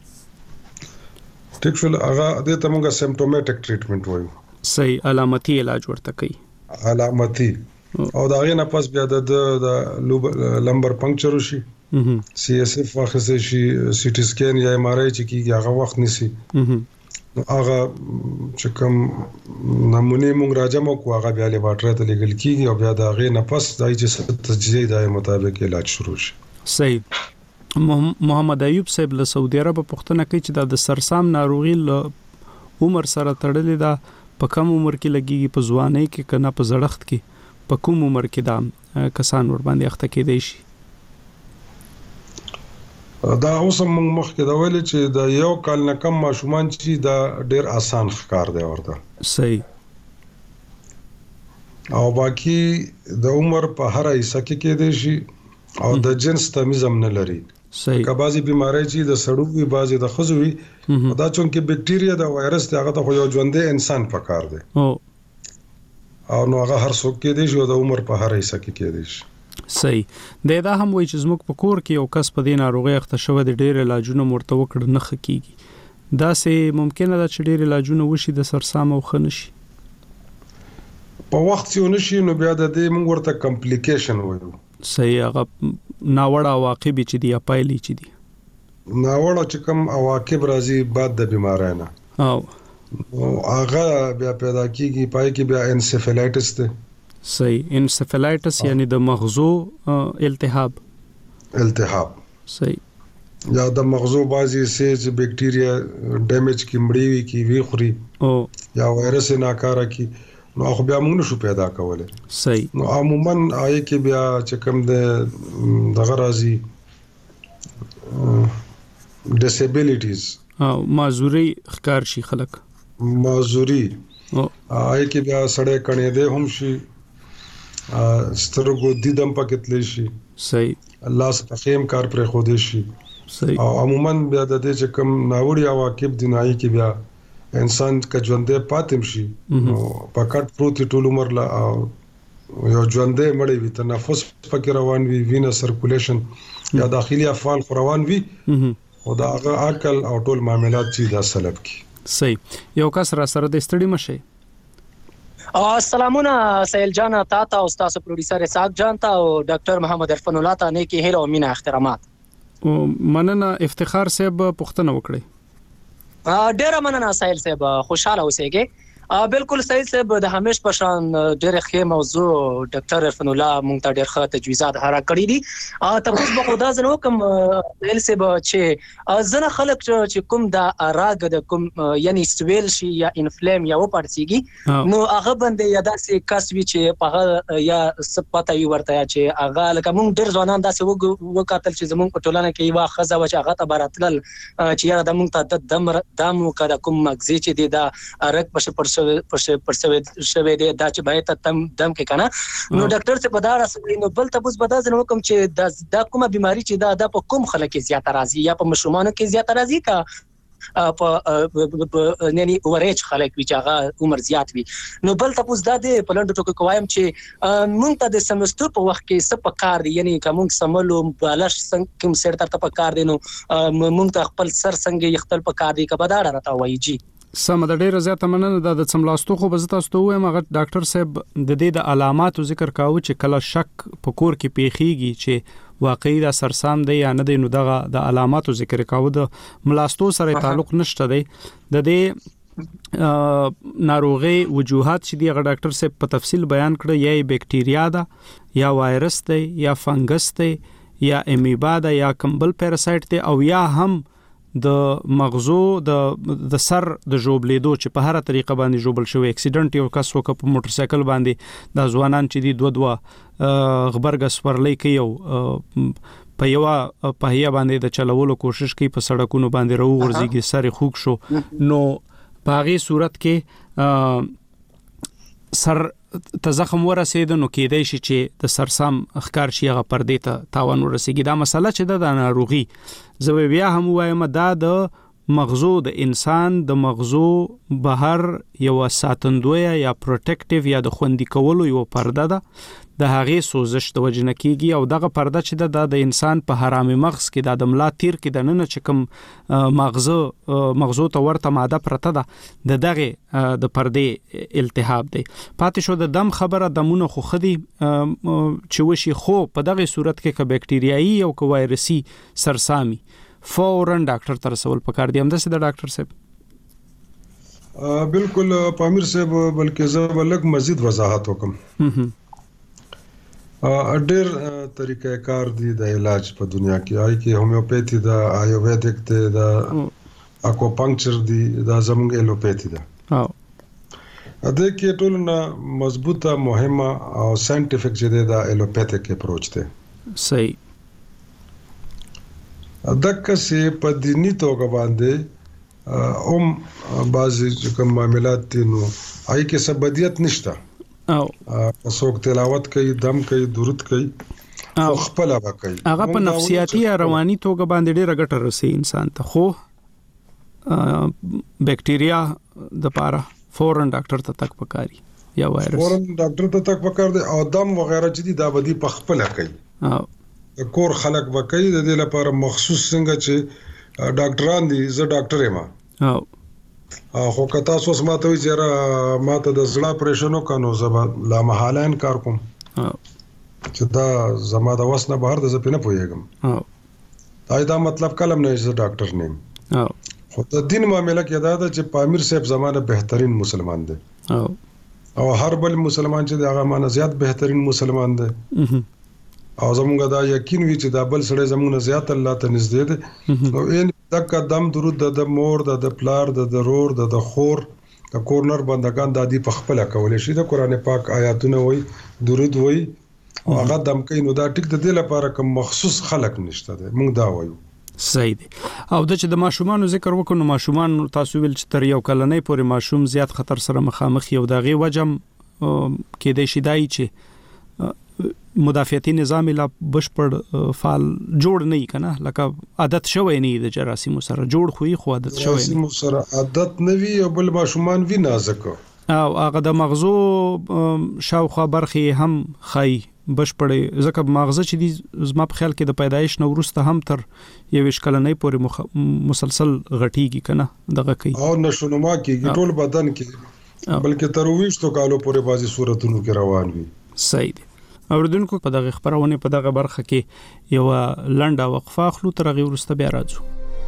ټیک شول هغه د تمغه سیمپټومټک ټریټمنټ وایو صحیح علامتي علاج ورته کوي علامتي او دا غي نه پس بیا د لمبر پنکچر شي سی اس اف واخصه شي سی ټي سکین یا ام ار آی چې کیږي هغه وخت نسی نو هغه چې کوم نمونه مونږ راځم کو هغه بیا له واټر ته لګل کیږي او بیا دا غي نه پس دای چې تجزیه دای مطابق علاج شروع شي. صحیح. محمد ایوب صاحب له سعودي عرب پښتنه کوي چې د سرسام ناروغي له عمر سره تړلې ده په کم عمر کې لګيږي په ځوانۍ کې کنه په زړښت کې په کوم عمر کې دا کسان ور باندې اخته کېدای شي. دا اوس موږ مخکې دا ویل چې دا یو کال نه کم ماشومان چې دا ډېر آسان ښکار دی ورته. صحیح. او باقی د عمر په هر حصہ کې کېدای شي او د جنس تمیز هم نه لري. صحیح. کبازي بیماری چې د سړو وي بازي د خزو وي دا چونکه بکټیریا د وایرس ته هغه ته یو ژوندې انسان پکار دی. او او نو هغه هر څوک کې دی چې د عمر په هر حصہ کې کې دی. صحیح. د دا هم وایي چې زموږ په کور کې یو کس په دې ناروغي اخته شوی د ډېر علاجونو مرته وکړ نه خکېږي. دا سه ممکنه ده چې ډېر علاجونه وشي د سرسام او خنشي. په وخت چې ونشي نو بیا د دې موږ ورته کمپلیکیشن وایو. صحیح. هغه ناوړه عواقب چې دی پایلې چې دی ناوړه چې کوم عواقب راځي بعد د بیماری نه او هغه بیا پیدا کیږي پای کې بیا انسفلایټس ته. صحیح. انسفلایټس یعنی د مغزو التهاب التهاب. صحیح. یا د مغزو بازي سه چې بکټیریا ډیمیج کی مړی وي کی وی خوري او یا وایرس ناکاره کی نو خو بیا موږ نشو پیدا کولای. صحیح. نو عموما آی کې بیا چې کوم د دغه راځي ډیسابیلیټیز او معذوري ښکار شي خلک معذوري او آی کې بیا سړی کڼې ده هم شي سترګو دیدم پکې تل شي. صحیح. الله سپخیم کار پر خو دې شي. صحیح. او عموما بیا د دې چې کوم ناوړي عواقب دی نه آی کې بیا انسان کا ژوندې پاتم شي نو پکټ پروت ټول عمر لا یو ژوندې مړی وي تنفس پکې روان وي وینه سرکولیشن یا داخلي افعال روان وي او دا هغه عقل او ټول معاملات چې دا سلب کی. صحیح. یو کس را سره د استړي مشه. السلامونه سهیل جان تا ته او استاد پروډوسر اسحاق جان ته او ډاکټر محمد عرفان الله ته نه کې هیله او مینا احترامات. مننه افتخار صاحب پښتنه وکړي. ډیره مننه سهیل صاحب خوشاله اوسئ. بالکل سهیل صاحب د همیش په شان ډېر ښه موضوع ډاکټر عرفان الله مونږ ته ډېر ښه تجویزات هرا کړی دي. تاسو به خدا زنه کوم سهیل صاحب چې زنه خلک چې کوم د راګ د کوم یعنی سویل شي یا انفلیم یا و پړسیږي نو هغه باندې یا داسې کسوي چې په یا سپاته وي ورته چې هغه لکه مونږ ډېر ځوانان داسې وکاتل چې زمونږ په ټولنه کې یو خزه و چې هغه ته براتل چې یا د مونږ ته د دم دمو کړه کوم مغزي چې دی دا رګ په پر پرسوي شوی دی دا چې باید تم دم کې کنه نو ډاکټر څخه په دا راسي نو بل تاسو په دا ځنه کوم چې دا کومه بیماری چې دا د کوم خلک کې زیات راځي یا په مشرومانو کې زیات راځي کا په نني اورېج خلک وی چې هغه عمر زیات وي نو بل تاسو دا د پلند ټکو کوم چې مونږ ته د سمستر په وخت کې څه پکار دي یعنی کوم سملو بلش څنګه کوم سر ته پکار دي نو مونږ ته خپل سر څنګه یختل پکار دي کبه دا راته وایي جی. سم د ډیره زیاته مننه د څملاستو خو به تاسو ته وایم هغه ډاکټر صاحب د دې د علاماتو ذکر کاوه چې کله شک په کور کې پیخیږي چې واقعي دا سرسام دی یا نه دی نو دغه د علاماتو ذکر کاوه د ملاستو سره تعلق نشته دی د دې ناروغي وجوهات چې دی هغه ډاکټر صاحب په تفصیل بیان کړ یا بکټیریا ده یا وایرس دی یا فنګس دی یا امیبا ده یا کمبل پیراسایت دی او یا هم د مغزو د د سر د جوبلیدو چې په هر طریقه باندې جوبل شوی اکسیډنټ یو کس وک په موټر سایکل باندې د ځوانان چې دی دوه دوه غبرګ سورلې کوي او په یو په هيا باندې د چلولو کوشش کوي په سړکونو باندې رو ورزيږي سر خوک شو نو په هغه صورت کې سر ته زخم ورسېد نو کېدای شي چې د سرسام ښکار شي هغه پردې ته تاوان ورسېږي. دا مسله چې د ناروغي زه بیا هم وایم دا د مغزو د انسان د مغزو بهر یو ساتندوی یا پروټیکټیو یا د خوندي کولو یو پرده ده د هغې سوزش د وجې نه کېږي او دغه پرده چې ده د انسان په حرامي مغز کې د ملا تیر کې د ننه چې کوم مغزو مغزو ته ورته ماده پرته ده د دغه د پردې التهاب دی. پاتې شو د دم خبره دمونه خو خدي چې وشي خو په دغه صورت کې که بکټریایي او که وایرسي سرسامي فورن ډاکټر ته رسول پکار دی. همداسې د ډاکټر صاحب بالکل پامیر صاحب بلکې زه بلک مزید وضاحت وکم. ډېر طریقې کار دي د علاج په دنیا کې آی کې هومیوپیتي دا آیورویدک دی دا اکوپنکچر دی دا زموږ ایلوپیتي ده. او د کې ټول نه مضبوطه مهمه او ساينټیفیک چې دی دا ایلوپیتیک اپروچ دی. صحیح. دغه څه په دینی توګه باندې اوم بعضی کوم معاملات دي نو آی کې سبدیت نشته او څوک تلاوت کوي دم کوي درود کوي او خپل هغه کوي هغه په نفسیاتي یا رواني توګه باندې ډېر ګټه رسي انسان ته. خو بکټیریا د پاره فورن ډاکټر ته تک پکاري یا وایرس فورن ډاکټر ته تک پکار دی او دم وغیرہ چې دي دا بدی په خپل کوي او کور خلک وکړي د دې لپاره مخصوص څنګه چې ډاکټران دي زه ډاکټر یم او خو که تاسو سماته وي چې ما ته د زړه اپریشن وکړو زه لا محاله انکار کوم چې دا زما د وس نه بهر د زه په نه پوهیږم. دا دا مطلب کلم نه چې ډاکټر نیم. خو د دین معاملې کې دا ده چې پامیر صاحب زمانه بهترین مسلمان دی او هر بل مسلمان چې هغه مانه زیات بهترین مسلمان دی او زمونږ دا یقین وی چې دا بل سړی زمونږ زیات الله ته نږدې دی. نو ان دک دم درود د مور د پلار د ضرور د خور د کورنر بندگان د دې په خپل کول شي د قران پاک آیاتونه وای درود وای او هغه دم کوي نو دا ټیک د دې لپاره کوم مخصوص خلق نشته دی مونږ دا وایو. صحیح دی. او د چې د ماشومان ذکر وکړو ماشومان تاسو ویل چې تر یو کلنۍ پورې ماشوم زیات خطر سره مخامخ یو دغه وجم کې د شیدای چې مدافعتي نظام لا بشپړ فعال جوړ نه کنه لکه عادت شوی نه د جراثیم سره جوړ خوې خو عادت شوی نه جراثیم سره عادت نه وی او بل ماشومان وی نازک او هغه د مغزو شاوخوا برخې هم خای بشپړ ځکه مغزه چې دی زما په خیال کې د پیدایش نو وروسته هم تر یو وشکلنې پورې مخ... مسلسل غټیږي کنه دغه کوي او نشونما کېږي ټول بدن کې بلکې تر وښتو کالو پورې بازي صورتونو کې روان وي. صحیح دی. اوردونکو په دغه خبرونه په دغه برخه کې یو لنډه وقفه اخلو تر هغه وروسته بیا راځو.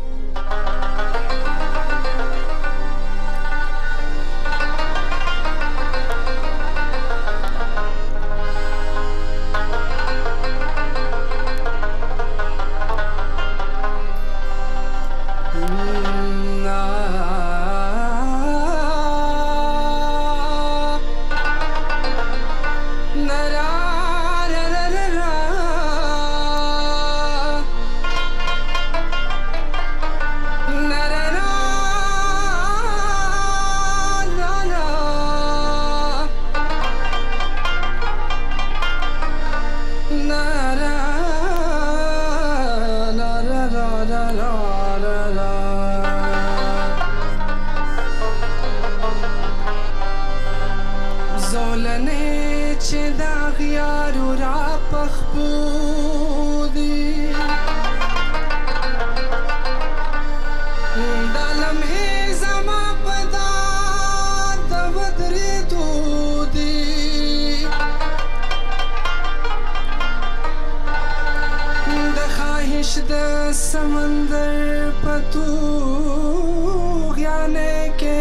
समंदर पतू ज्ञाने के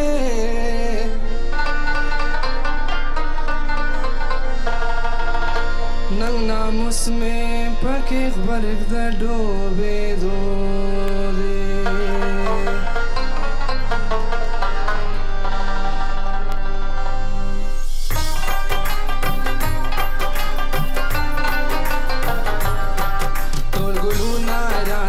नंग नामुस में पके वर्ग द डोबे दो दे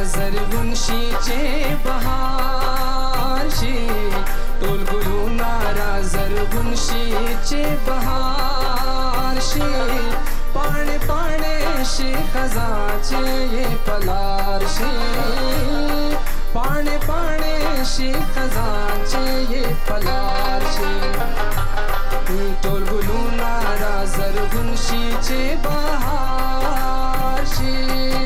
चे बहार शे टोल गुलू नारा را زرغون شي چې بهار شي پاڼې پاڼې شي خزان چې پلار شي پاڼې پاڼې شي خزان چې پلار شي ټول ګلونه را زرغون شي چې بهار شي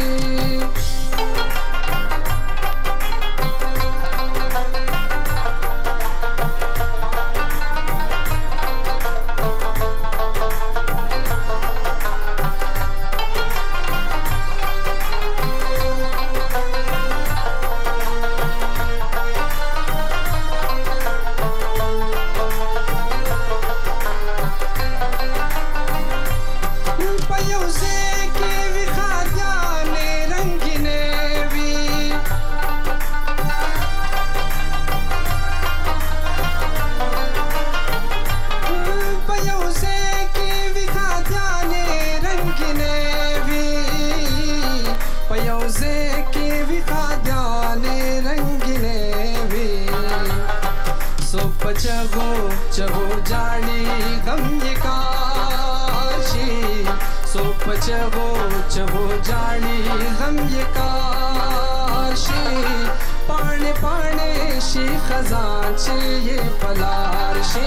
चगो चगो जानी गम ये काशी सो पचगो चगो जानी गम ये काशी पाने पाने शी खजान चे ये पलार शी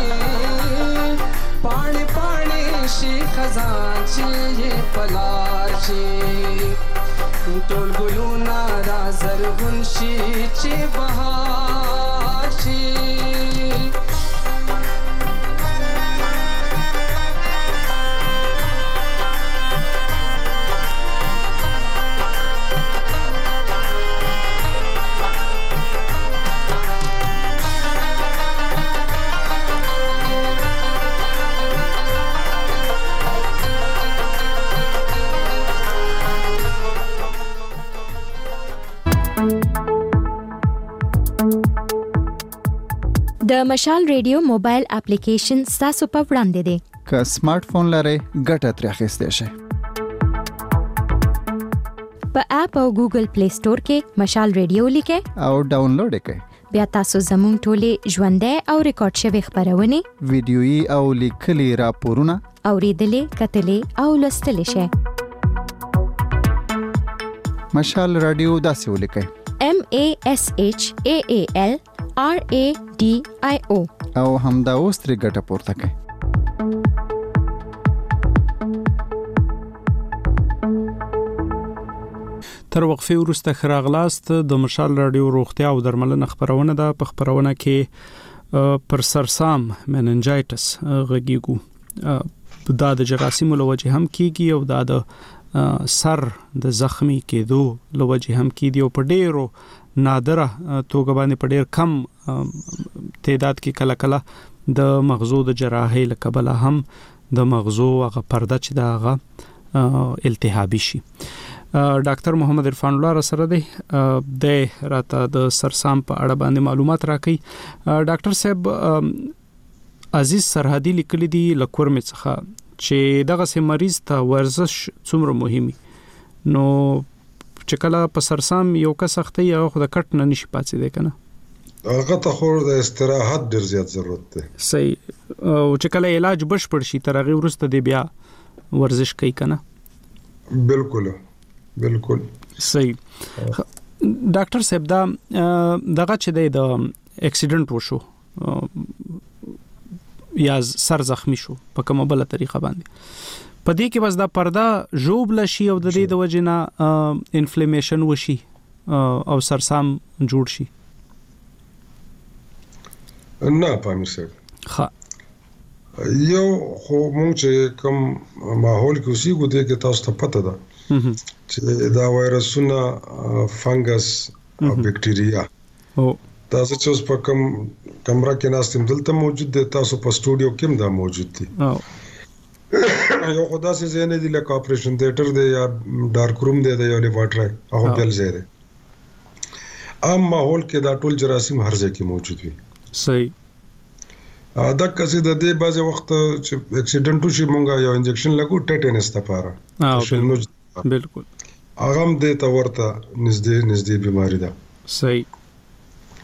पाने पाने शी खजान चे ये पलार शी टोल गुलूना रा जरगुन शी चे बहार शी د مشال ریډیو موبایل اپلیکیشن تاسو په وړاندې دی که سمارټ فون لرئ ګټه ترې اخیستی شئ په اپ او ګوګل پلی سٹور کې مشال ریډیو لیکئ او ډاونلوډ یې کړئ بیا تاسو زموږ ټولې ژوندۍ او ریکارډ شوي خبرونه ویډیويي او لیکلي راپورونه اوریدلې کتلې او لوستلې شئ مشال رادیو داسې ولیکئ M A S H A A L R A D I O او همدا اوس ترې ګټه پورته کړئ تر وقفه وروسته خراغلاست د مشال رادیو روغتیا او درملنه خبرونه ده په خبرونه کې پر سرسام مننجایټس غږیږو دا د جراثیمو له وجې هم کیږي او دا د سر د زخمی کېدو له وجې هم کیږي او په ډیرو نادره توګه باندې په ډیر کم تعداد کې کله کله د مغزو د جراحۍ له کبله هم د مغزو هغه پرده چې دا هغه التهابي شي ډاکټر محمد عرفان الله را سره دی د راته د سرسام په اړه باندې معلومات راکړي ډاکټر صاحب عزیز سرحدي لیکلي دي لکور مې څخه چې دغه سه مریض ته ورزش څومره مهمي نو چې کله په سرسام یو کس سختي او خود کټ نه نشي پاتې دی کنه هغه ته خو د استراحت ډیر زیات ضرورت دی صحیح او چې کله علاج بشپړ شي تر هغه ورسته دی بیا ورزش کوي کنه بالکل بالکل صحیح ډاکټر صاحب دا دغه چې د اکسیډنټ وشو یا سر زخمی شو په کومه بل طریقه باندې په دې کې بس دا پرده جوب لشي او د دې د وجنه انفلیمیشن وشي او سرسام جوړ شي نه پامیر صاحب ها یو خو مونږ چې کوم ماحول کې اوسېږو دې کې تاسو ته پته ده چې دا وایرسونه فنګس او بکټیریا او تاسو چې اوس په کوم کمره کې ناستم دلته موجود دي تاسو په سټوډیو کې هم دا موجود دي او یو خدا سي زنه دي لکه اپریشن تھیټر دی یا ډارک روم دی یا لیبارټری هغه بل ځای دی عام ماحول کې دا ټول جراثیم هر ځای کې موجود وي صحیح دا کسي د دې بعضه وخت چې اکسیډنټ وشي مونږه یو انجکشن لګو ټیټنس لپاره بالکل هغه هم د ته ورته نږدې نږدې بیماری ده صحیح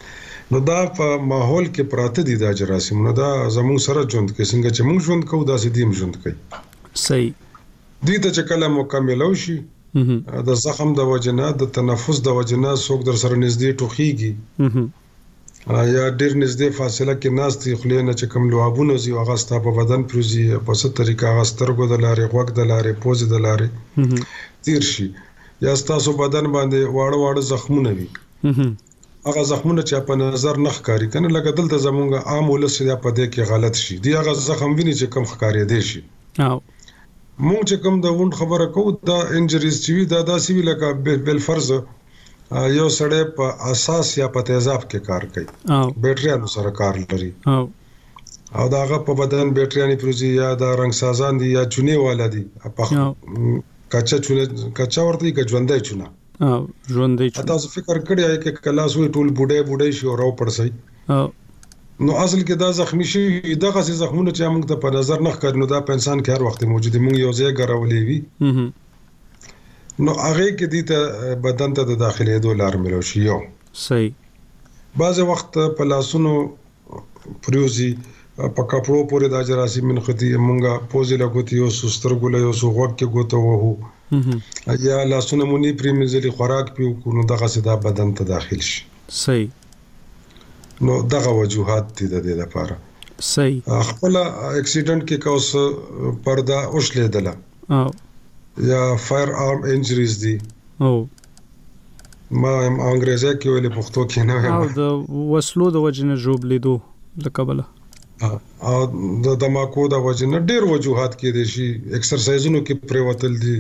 نو دا په ماحول کې پراته دي دا جراثیم، نو دا زموږ سره ژوند کوي، څنګه چې موږ ژوند کوو داسې دیم ژوند کوي. صحیح. دې ته چې کله مکمل شي د زخم د وجنه، د تنفس د وجنه څوک در سره نږدې ټوخیږي یا ډېر نږدې فاصله کې ناست وي، خولې نه چې کوم لعابونه ځي هغه ستا په بدن پرځي، په څه طریقه هغه سترګو د لارې، غوږ د لارې، پوزې د لارې تیر شي، یا ستاسو بدن باندې واړه واړه زخمونه وي، هغه زخمونه چې په نظر نه ښکاري کنه، لکه دلته زمونږ عام ولس یا په دې کې غلط شي، دی هغه زخم ویني چې کم ښکارېدی شي. او مونږ چې کوم د وند خبره کوو دا انجریز چې وي دا داسې وي لکه بل فرض یو سړی په اساس یا په تیزاب کې کار کوي، بیټریانو سره کار لري، او دا هغه په بدن بیټریانې پروزي یا دا رنګ سازان دي یا چونې والا دي، په کچا چونه کچا ورته کې ژوندۍ چونه او ژوندۍ چونه. تاسو فکر کړی دی چې کلاس وي ټول بوډۍ بوډۍ شي او راو پړسي، نو اصل کې دا زخمی شي دغه سي زخمونه چې موږ ته په نظر نه ښکاري، نو دا په انسان کې هر وخت موجود دي، موږ یو ځای ګرولې وي، نو هغه کې دي ته بدن ته د داخلي دوه لار ملو شي. یو صحیح. بعض وخت په لاسونو پروزي، په کپړو پورې د جراثیم منختی، مونږه پوزې لګوتی یو سستر ګول یو سو غوږ کې ګوته وو، یا لاسونه مونږ پریمزلي خوراک پیو کو، نو دغه سي دا بدن ته داخل شي. صحیح. نو دغه وجوهات دي د دې لپاره. صحیح. خپل اکسیډنټ کې کوس پرده اوښلیدله او یا فایر آرم انجریز دي، او ما هم انګریزي کې ویلې پښتو کې نه او د وسلو د وجنه جوړ لیدو لکبله او د دماکو د وجنه ډېر وجوهات کې دي شي، ایکسرسایزونو کې پریوتل دي،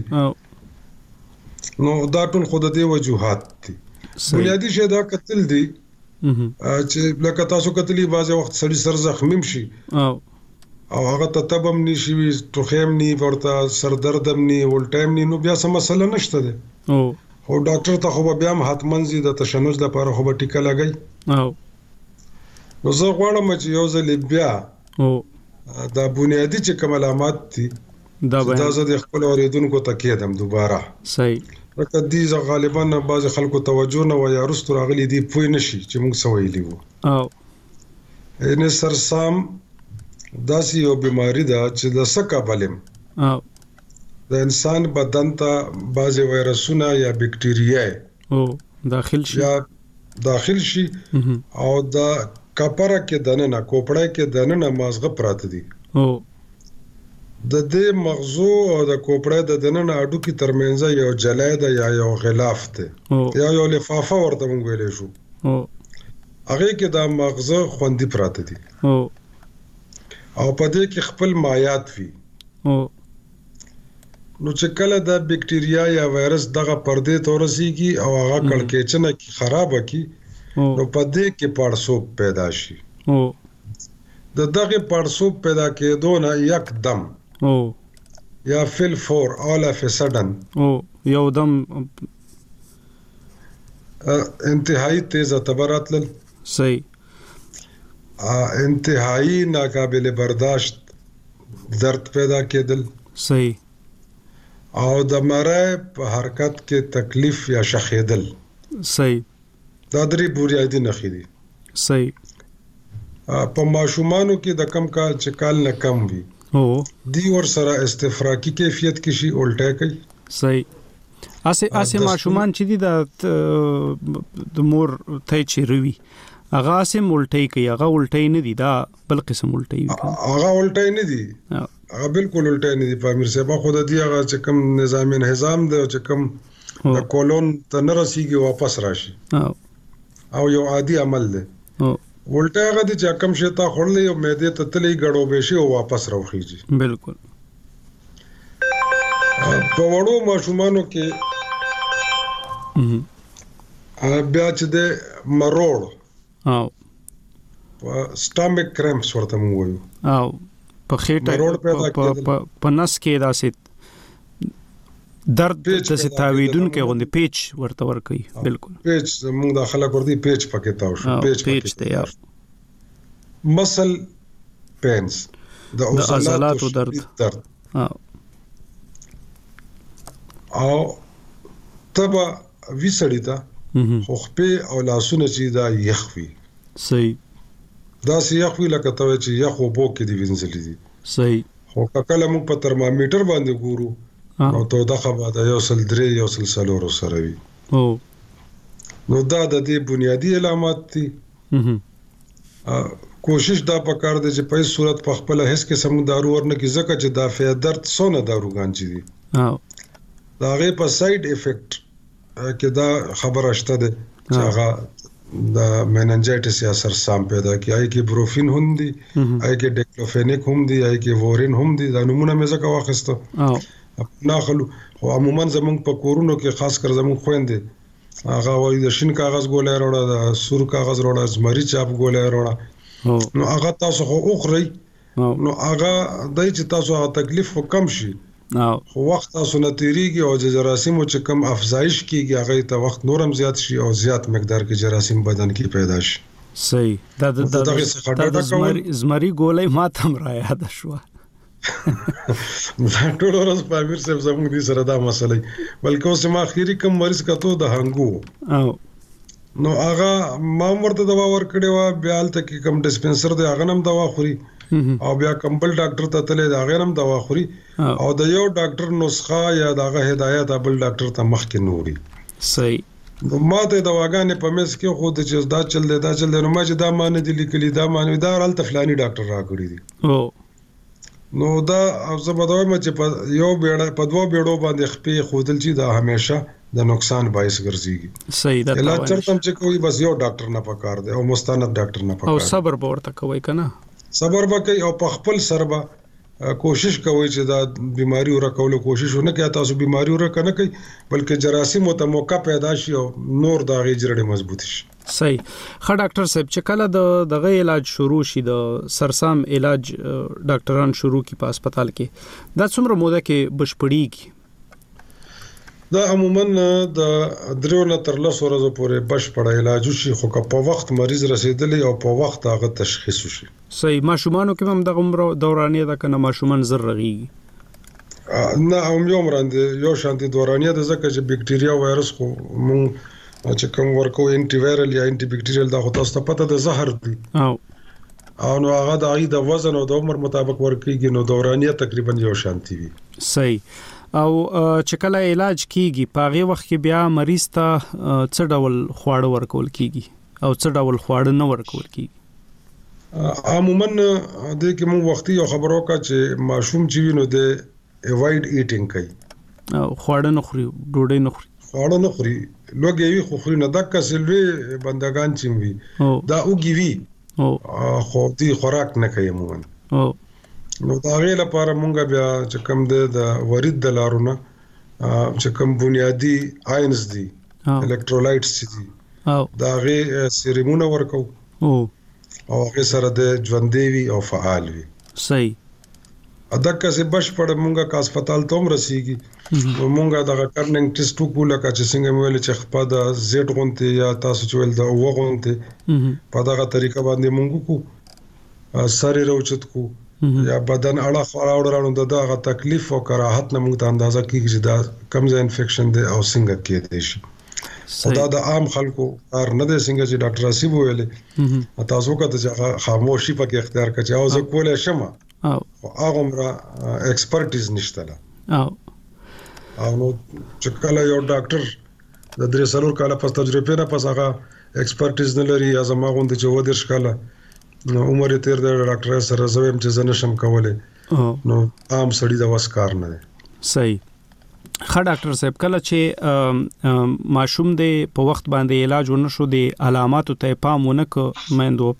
نو دا ټول خود د وجوهات دي. بنیادی شی دا قتل دي چې لکه تاسو کتلی بعض وخت سړی سر زخمی شي او او هغه ته تبم نشي، ټوخیم ني، ورته سر دردم ني، ولټایم ني، نو بیا څه مسله نشته ده. او او ډاکټر ته خو بیا هم حتمن زی د تشنج لپاره خو به ټیکا لګي. او نو زه غواړم چې یو ځل بیا او دا بنیادی چې کوم علامات دي دا به زه د خپل اوریدونکو ته کېدم دوباره. صحیح. لکه دې غالبا بعض خلکو توجه نه وي یا رستو راغلي دي پوي نشي چې موږ سویلی وو. او ان سرسام داسې یو بیماری ده چې د سکه بلم او د انسان بدن ته بعض وایرسونه یا بکټیریا او داخل شي یا داخل شي او د کپره کې دننه کوپړای کې دننه مازغه پراته دي، او د دې مغزو او د کوپړای د دننه اډو کې ترمنځ یو جلای ده یا یو غلاف ده یا یو لفافه ورته مونږ ویلې شو، او هغه کې د مغزه خوندې پراته دي، او او په دې کې خپل مایات وي، او نو چې کله د بکټیریا یا وایرس دغه پردې تورسيږي او هغه کړکېچنه کې خراب کی، نو په دې کې پړسوب پیدا شي، او د دغه پړسوب پیدا کېدو نه یکدم او یا فل فور all of a sudden او یو دم انتهایی تیز تبرات لل. صحیح. انتهایی ناقابل برداشت درد پیدا کېدل. صحیح. او د مړی په حرکت کې تکلیف یا شخېدل. صحیح. دا درې بنیادي نښې دي. صحیح. په ماشومانو کې د کم کال چې کال نه کم وي او دی ور سره استفراقی کیفیت کې شي الټه کوي. صحیح. اسه اسه ماشومان چې دي د د مور ته چیروي هغه سم الټی کوي، هغه الټی نه دي، دا بل قسم الټی وي، هغه الټی نه دي، هغه بالکل الټی نه دي. په امیر صاحب خو د دې هغه چې کوم نظام انهضام دی چې کوم د کولون ته نه رسیږي واپس راشي، او او یو عادي عمل دی. ولټه هغه د چې کم شي تا خورلې او معده ته تلې غړو به شي او واپس راوخیږي. بالکل. په وړو ماشومانو کې بیا چې د مروړ او سټامک کرامپس ورته موږ وایو، او په خېټه په نس کې داسې درد داسې تاویدون کې غوندې پیچ ورته ورکوي. بالکل پیچ موږ د خلک ورته پیچ پکې تاو شو، پیچ پیچ دی یار. مسل پینز د عضلاتو درد درد او او تبا وسړی تا خو خپې او لاسونه چې دا یخوي. صحیح دا سی یخ وی لکه ته چې یخ وبو کې دی وینځلې دي صحیح خو کله موږ په ترمامیټر باندې ګورو نو ته دا خبره یو سل درې یو سل څلور سره وي او نو دا د دې بنیادی علامات دي کوشش دا پکار دی چې په هیڅ صورت په خپل هیڅ قسم دارو ورنه کې ځکه چې دافع درد سونه داروګان چي دي دا غي په ساید افیکټ کې دا خبره شته ده چې هغه دا میننجایټس یا سرسام پیدا کی آی کې بروفین هم دي آی کې ډیکلوفینیک هم دي آی کې وورین هم دي دا نمونه مې ځکه واخسته نه خلو خو عموما زمونږ په کورونو کې خاص کر زمونږ خويندې هغه وایي د شین کاغذ ګولې وروړه د سور کاغذ وروړه زمری چاپ ګولې وروړه نو هغه تاسو خو اوخري نو هغه دای چې تاسو هغه تکلیف کم شي خو وخت تاسو نه تیریږي او د جراثیمو چې کم افزایش کیږي هغه ته وخت نورم زیات شي او زیات مقدار کې جراثیم بدن کې پیدا شي صحیح دا د د زمری زمری ګولې ماتم را یاد شو دا ټول ورځ په امیر صاحب زموږ دي سره دا مسله بلکې اوس ما اخیری کم مریض کته د هنګو او نو هغه ما ورته دوا ورکړې و بیا ال تک کم ډسپنسر دی هغه نم دوا خوري او بیا کمبل ډاکټر ته تللی دا غیر هم دوا خوري او د یو ډاکټر نسخه یا دغه هدایت بل ډاکټر ته مخکې نوري صحیح نو ما ته دواګانې په مس کې خو د چې دا چل دی دا چل دی نو ما چې دا مان دي لیکلي دا مان دا رال تفلانی ډاکټر راکړي دي او نو دا زبردوی مچ په یو بیړه په دوه بیړو باندې خپې خودل چې دا همیشه د نقصان باعث ګرځيږي صحیح دا علاج چرته چې کوئی بس یو ډاکټر نه پکار دی او مستند ډاکټر نه پکار او صبر ورته کوي کنه صبر وکي او په خپل سربا کوشش کوي چې دا بیماری ورکول کوشش ونه کوي تاسو بیماری ورکنه کوي بلکې جراثیم ته موقع پیدا شي او نور دا غیجړې مضبوط شي صحیح خا ډاکټر صاحب چې کله د دغه علاج شروع شي د سرسام علاج ډاکټران شروع کی په هسپتال کې دا څومره موده کې بشپړیږي دا عموما د درو نه تر لسو ورځې پورې بشپړ علاج شي خو که په وخت مریض رسیدلی او په وخت هغه تشخیص شي صحیح ماشومانو کې هم د عمر دورانیه ده کنه ماشومان زر رغيږي نه هم یو مرانده یو شانتي دورانیه ده ځکه چې بکټریا وایرس خو مونږ چې کوم ورکو انټي وایرل یا انټي بکټریال دا خو تاسو ته پته ده زهر دي او او نو هغه د اې د وزن او د عمر مطابق ورکیږي نو دورانیه تقریبا یو شانتي وي صحیح او چې کله علاج کیږي په هغه وخت کې بیا مریض ته څه ډول خواړه ورکول کیږي او څه ډول خواړه نه ورکول کیږي عموما د کوم وختي یو خبرو کا چې ماشوم چې وینو د اوایډ ایټینګ کوي او خواړه نه خوري ډوډۍ نه خوري خواړه نه خوري لوګي وی خو خوري نه دک سلوي بندگان چې وي دا اوګي وی او خو دې خوراک نه کوي عموما او نو دا غي لپاره مونږ بیا چې کوم د ورید د لارونه چې کوم بنیادی آینز دي الکترولایټس دي او دا غي سیریمونه ورکو او او هغه سره د ژوندې وي او فعال وي صحیح ادکه سه بشپړ مونږه کا هسپتال ته ورسیږي نو مونږه دغه کرننګ ټیسټ وکړو لکه چې څنګه ویل چې خپل د زیټ غونته یا تاسو چې ول د وغونته په دغه طریقه باندې مونږ کو ساري روچت کو یا بدن اړه خراوړانو دغه تکلیف او کراهت نه موږ ته اندازه کیږي چې دا کمزه انفیکشن دی او څنګه کېدای شي خدا د عام خلکو کار نه دی څنګه چې ډاکټر اسیب ویلې تاسو کته چې خاموشي پکې اختیار کړئ او زه کولای شم او هغه مرا ایکسپرټیز نشته او او نو چې کله یو ډاکټر د درې سلور کاله په تجربه نه پس هغه ایکسپرټیز نه لري یا زما غوند چې ودر شکاله نو عمر تیر د ډاکټر سره زویم چې زنه شم کوله نو عام سړی د وسکار نه دی صحیح خا ډاکټر صاحب کله چې ماشوم د په وخت باندې علاج ونشو د علاماتو ته پام ونه ک مېندو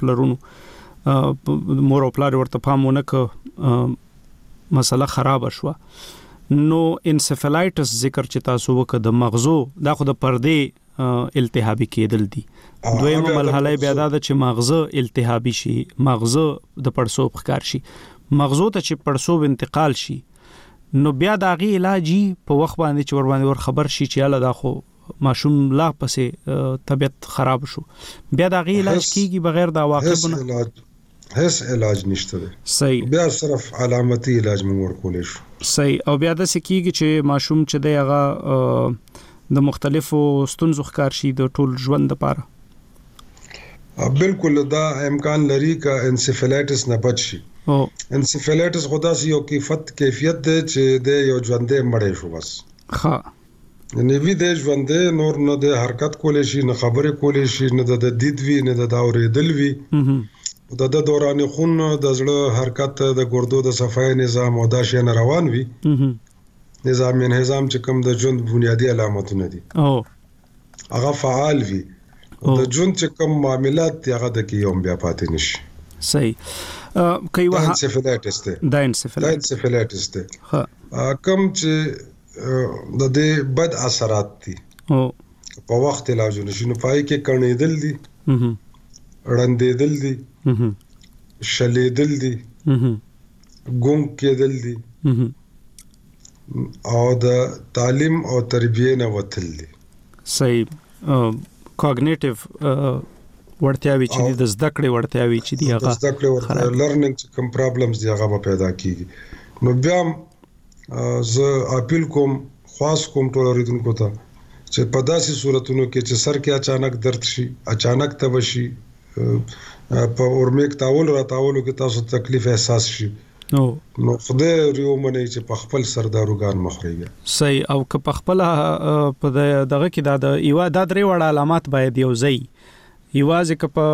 پلرونو مور او پلار ورته پام ونه ک مسله خراب شوه نو انسفلایټس ذکر چې تاسو وکړه د مغزو دا خو د پردې التهابي کېدل دي دویمه مرحله بیا دا چې مغزه التهابي شي مغزه د پړسوب ښکار شي مغزو ته چې پړسوب انتقال شي نو بیا د غي علاجي په وخت باندې چې ور باندې ور خبر شي چې الله دا خو ماشوم لا پسې طبيعت خراب شو بیا د غي علاج کیږي بغیر دا واقعونه هیڅ علاج نشته صحیح بیا صرف علامتي علاج موږ ورکول شو صحیح او بیا د سکیږي چې ماشوم چې دی هغه د مختلفو ستونزو ښکار شي د ټول ژوند لپاره بالکل دا امکان لري کا انسیفلایټس نه بچ شي. او انسیفلایټس خدا سي یو کیفیت کیفیت ده چې د یو ژوندې مړې شو بس. ها نه وی د ژوندې نور نه د حرکت کولې شي، نه خبرې کولې شي، نه د دید وی، نه د اورېدل وی. د د دوران خون د زړه حرکت د ګردو د صفای نظام او دا شی نه روان وي. نظام انهضام چې کوم د ژوند بنیادی علامتونه دي او هغه فعال وي. د ژوند چې کوم معاملات دي هغه د کیوم بیا پاتې نشي. صحیح. کوي واه انسیفلایټس ته دا انسیفلایټس انسیفلایټس ته ها کوم چې د دې بد اثرات دي او په وخت علاج نشي نو پای کې کڼېدل دي، رندېدل دي، شلېدل دي، ګونګ کېدل دي او د تعلیم او تربیه نه وتل دي. صحیح. کوګنیټیو ورتیاوي چې د زده کړې ورتیاوي چې دی هغه زده کړې ورته لرننګ چې کوم پرابلمز دی هغه پیدا کیږي. نو بیا زه اپیل کوم خاص کوم ټول اوریدونکو ته چې په داسې صورتونو کې چې سر کې اچانک درد شي، اچانک تب شي، په اورمیک تاول را تاولو کې تاسو تکلیف احساس شي نو نو خدای ریو منی چې په خپل سرداروګان مخریږي. صحیح. او که په خپل په دغه کې د ایوا د درې وړ علامات باید یو ځای ایوازه که په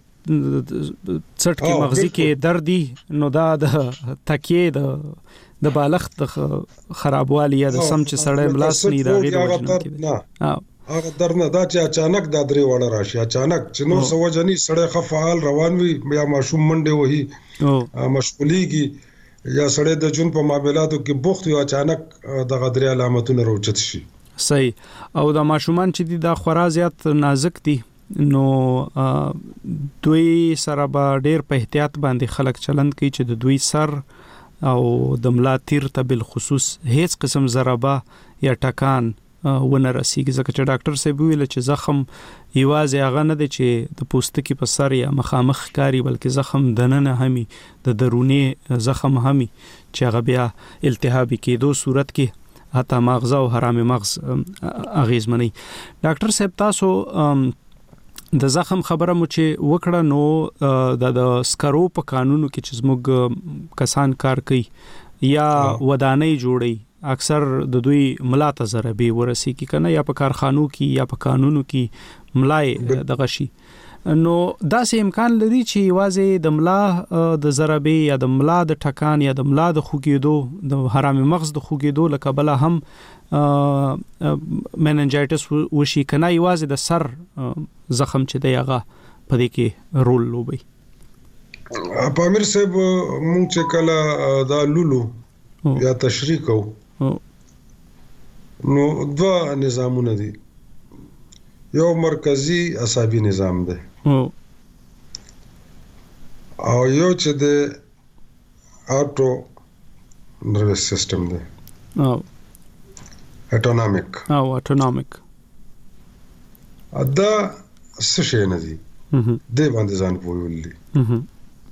څټ کې مغزي کې درد نو دا د تکیه د د بالښت د خرابوالي یا د سم چې سړی ملاس نه دا غیر وجنه ها هغه درنه دا چې اچانک دا درې وړ راشي، اچانک چې نو سوجنی سړی خفعال روان وي یا ماشوم منډه وهي او مشغوليږي یا سړی د جون په معاملاتو کې بوخت یو اچانک د غدري علامتونه راوچت شي. صحیح. او د ماشومان چې د خورا زیات نازک دي نو دوی سره به ډیر په احتیاط باندې خلک چلند کوي چې د دوی سر او د ملا تیر ته بل خصوص هیڅ قسم ضربه یا ټکان ونه رسیږي، ځکه چې ډاکټر صاحب ویل چې زخم یوازې هغه نه دی چې د پوستکي په سر یا مخامخ کاری بلکې زخم دننه همي د دروني زخم همي چې هغه بیا التهابي کېدو صورت کې حتی مغز او حرام مغز اغیزمنی. ډاکټر صاحب تاسو د زخم خبره مو چې وکړه نو د سکرو په قانونو کې چې زموږ کسان کار کوي یا ودانۍ جوړي اکثر د دوی ملا ته ضربې ورسي کی کنه یا په کارخانو کې یا په قانونو کې ملای دغه شي، نو دا سه امکان لري چې واځي د ملا د ضربې یا د ملا د ټکان یا د ملا د خوګېدو د حرام مغز د خوګېدو لکبل هم میننجایټس وشي کنه یوازې د سر زخم چې دی هغه په دې کې رول لوبي. پامیر صاحب مونږ چې کله دا لولو یا تشریح کو نو دوا نظامونه دي، یو مرکزی عصبی نظام دی او یو چې د اټو نروس سیستم دی او اټونامیک او اټونامیک ادا څه شي نه دي د باندې ځان پوهولې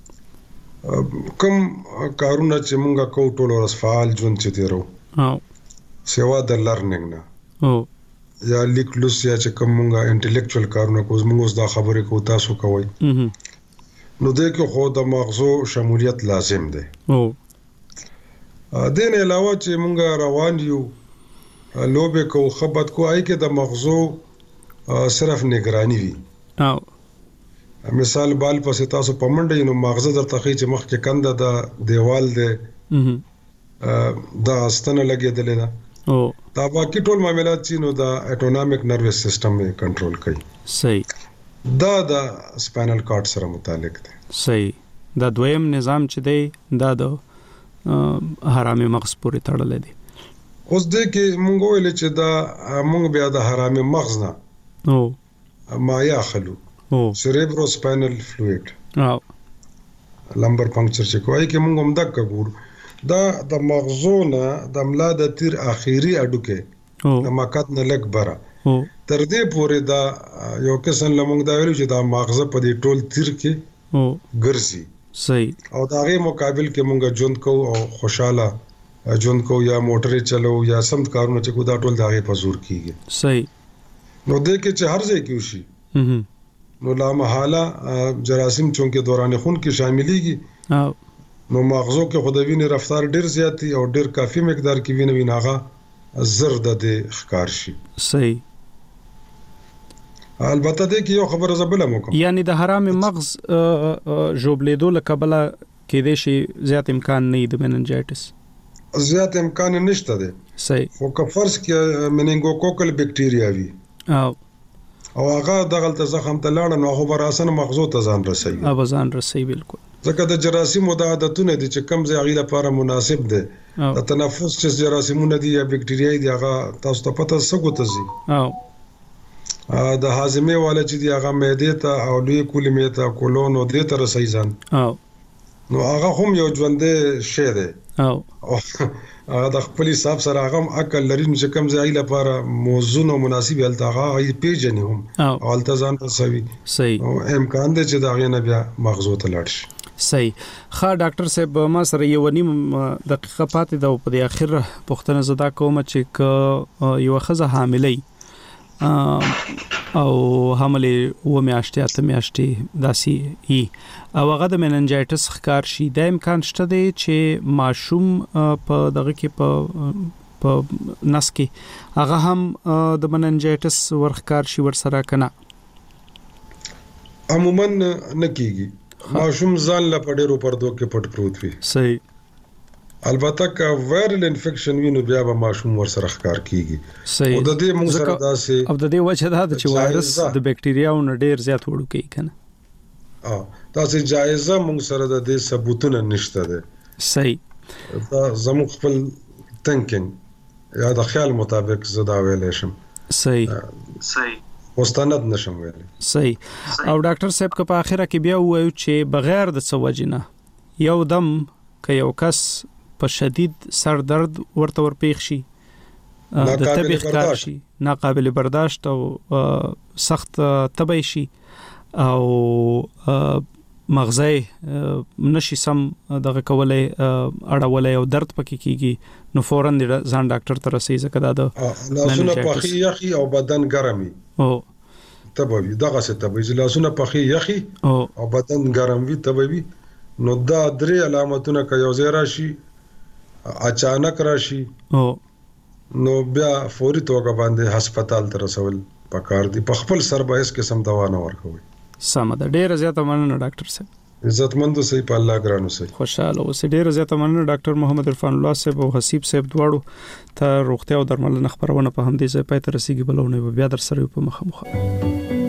کوم کارونه چې مونږه کو ټول ورځ فعال ژوند چې تیرو او سیوا د لرننګ نه او یا لیکلوس یا چې کوم مونږه انټلیکچوال کارونه کوز مونږ دا خبرې کو تاسو کوی نو دې کې خو د مغزو شمولیت لازم دی. او دین علاوه چې مونږه روان یو لوبه کو خبرت کو آی کې د مغزو صرف نگرانی وی او مثال بال پسې تاسو پمنډې نو مغز درته خي چې مخ کې کنده د دیوال دی دا استنه لګېدلې ده او دا باقي ټول معاملات چې نو دا اټونامیک نروس سیستم یې کنټرول کوي. صحیح. دا د سپاینل کارډ سره متعلق دی. صحیح. دا دویم نظام چې دی دا د حرام مغز پورې تړلې دی. اوس دې کې مونږ ویل چې دا مونږ بیا د حرام مغز نه او مایا خلو او سریبرو سپاینل فلوئډ او لمبر پنکچر چې کوي کې مونږ هم دک ګور دا د مغزونه د ملا د تیر اخیری اډوکه د ماکات نه لګ برا تر دې پورې دا یو کسن لمونږ دا ویلو چې دا مغز په دې ټول تیر کې او ګرځي. صحیح. او دا غي مقابل کې مونږ ژوند کو او خوشاله ژوند کو یا موټر چلو یا سمت کارونه چې کو دا ټول دا غي په زور کیږي. صحیح. نو دې کې چې هر ځای کې وشي نو لا محاله جراثیم چونکه دوران خون کې شاملېږي نو مغزو کې خودوینې رفتار ډیر زیاتی او ډیر کافي مقدار کې وینې ویناغه زر د ښکار شي. صحیح. البته د کې یو خبره زبله مو کوم، یعنی د حرام مغز جوړېدو لکبله کې د شي زیات امکان نه د مننجایټس، زیات امکان نشته ده. صحیح. خو که فرض کې مننګوکوکل بکټیریا وي او او هغه دغلت زخم ته لاړ نو هغه براسن مغزو ته ځان رسي. او ځان رسي بالکل. ځکه د جراثیم د عادتونه دي چې کم ځای غیله لپاره مناسب دي. د تنفس چې جراثیمونه دي یا بکټیریا دي هغه تاسو ته پته سګو ته زی. او د هاضمه والا چې دی هغه معده ته او لوی کولمې ته کولون او دې ته رسي ځان. او نو هغه هم یو ژوندې شی دی. او هغه د خپل حساب سره هغه عقل لري چې کم ځای لپاره موزون او مناسب هلته هغه یې پیژني هم او هلته ځان رسوي. صحیح. او امکان دی چې دا غي نه بیا مغزو ته لاړ شي. صحیح. ښه ډاکټر صاحب ما سره یو نیم دقیقه پاتې ده په دې اخر پوښتنه زدا کوم چې یو خزه حاملې او حملې و میاشتې اته میاشتې داسي ای او هغه د مننجایټس ښکار شي، د امکان شته دی چې ماشوم په دغه کې په په نس کې هغه هم د مننجایټس ورښکار شي ورسره کنه؟ عموما نه کیږي، ماشوم ځان لا پډېرو پردو کې پټ پروت وي. صحیح. البته که وایرل انفیکشن وینو بیا به ماشوم ورسره ښکار کیږي. صحیح. او د دې موږ سره داسې او د دې وجه دا چې وایرس د بکټیریاو نه ډیر زیات وړو کوي کنه. اه تاسو جایزه موږ سره د دې ثبوتونه نشته ده. صحیح. دا زموږ خپل تھنکینګ یا د خیال مطابق زدا ویلې شم. صحیح. صحیح. مستند نشم ویلې. صحیح. او ډاکټر صاحب که په اخره کې بیا وایو چې بغیر د سوجنه یو دم که یو کس په شدید سر درد ورته ورپېښ شي، د تبې ښکار شي، ناقابل برداشت او سخت تبی شي او مغزی نشي سم دغه کولای اړولای او درد پکې کیږي نو فوراً ځان ډاکټر ته رسي ځکه دا د لاسونه پخې یخي او بدن ګرمي او تبوي دغه څه تبوي چې لاسونه پخې یخي او بدن ګرم وي تبوي نو دا درې علامتونه که یو ځای راشي اچانک راشي او نو بیا فوري توګه باندې هسپتال ته رسول پکار دي. په خپل سر به هیڅ قسم دوا نه ورکوي. سمه ده. ډیره زیاته مننه ډاکټر صاحب. عزتمند اوسئ، په الله ګران اوسئ. خوشاله اوسئ. ډیره زیاته مننه ډاکټر محمد عرفان الله صاحب او حسیب صاحب دواړو ته روغتیا او درملنه خبرونه په همدې ځای پای ته رسیدي. بلونه بیا در سره په مخه مخه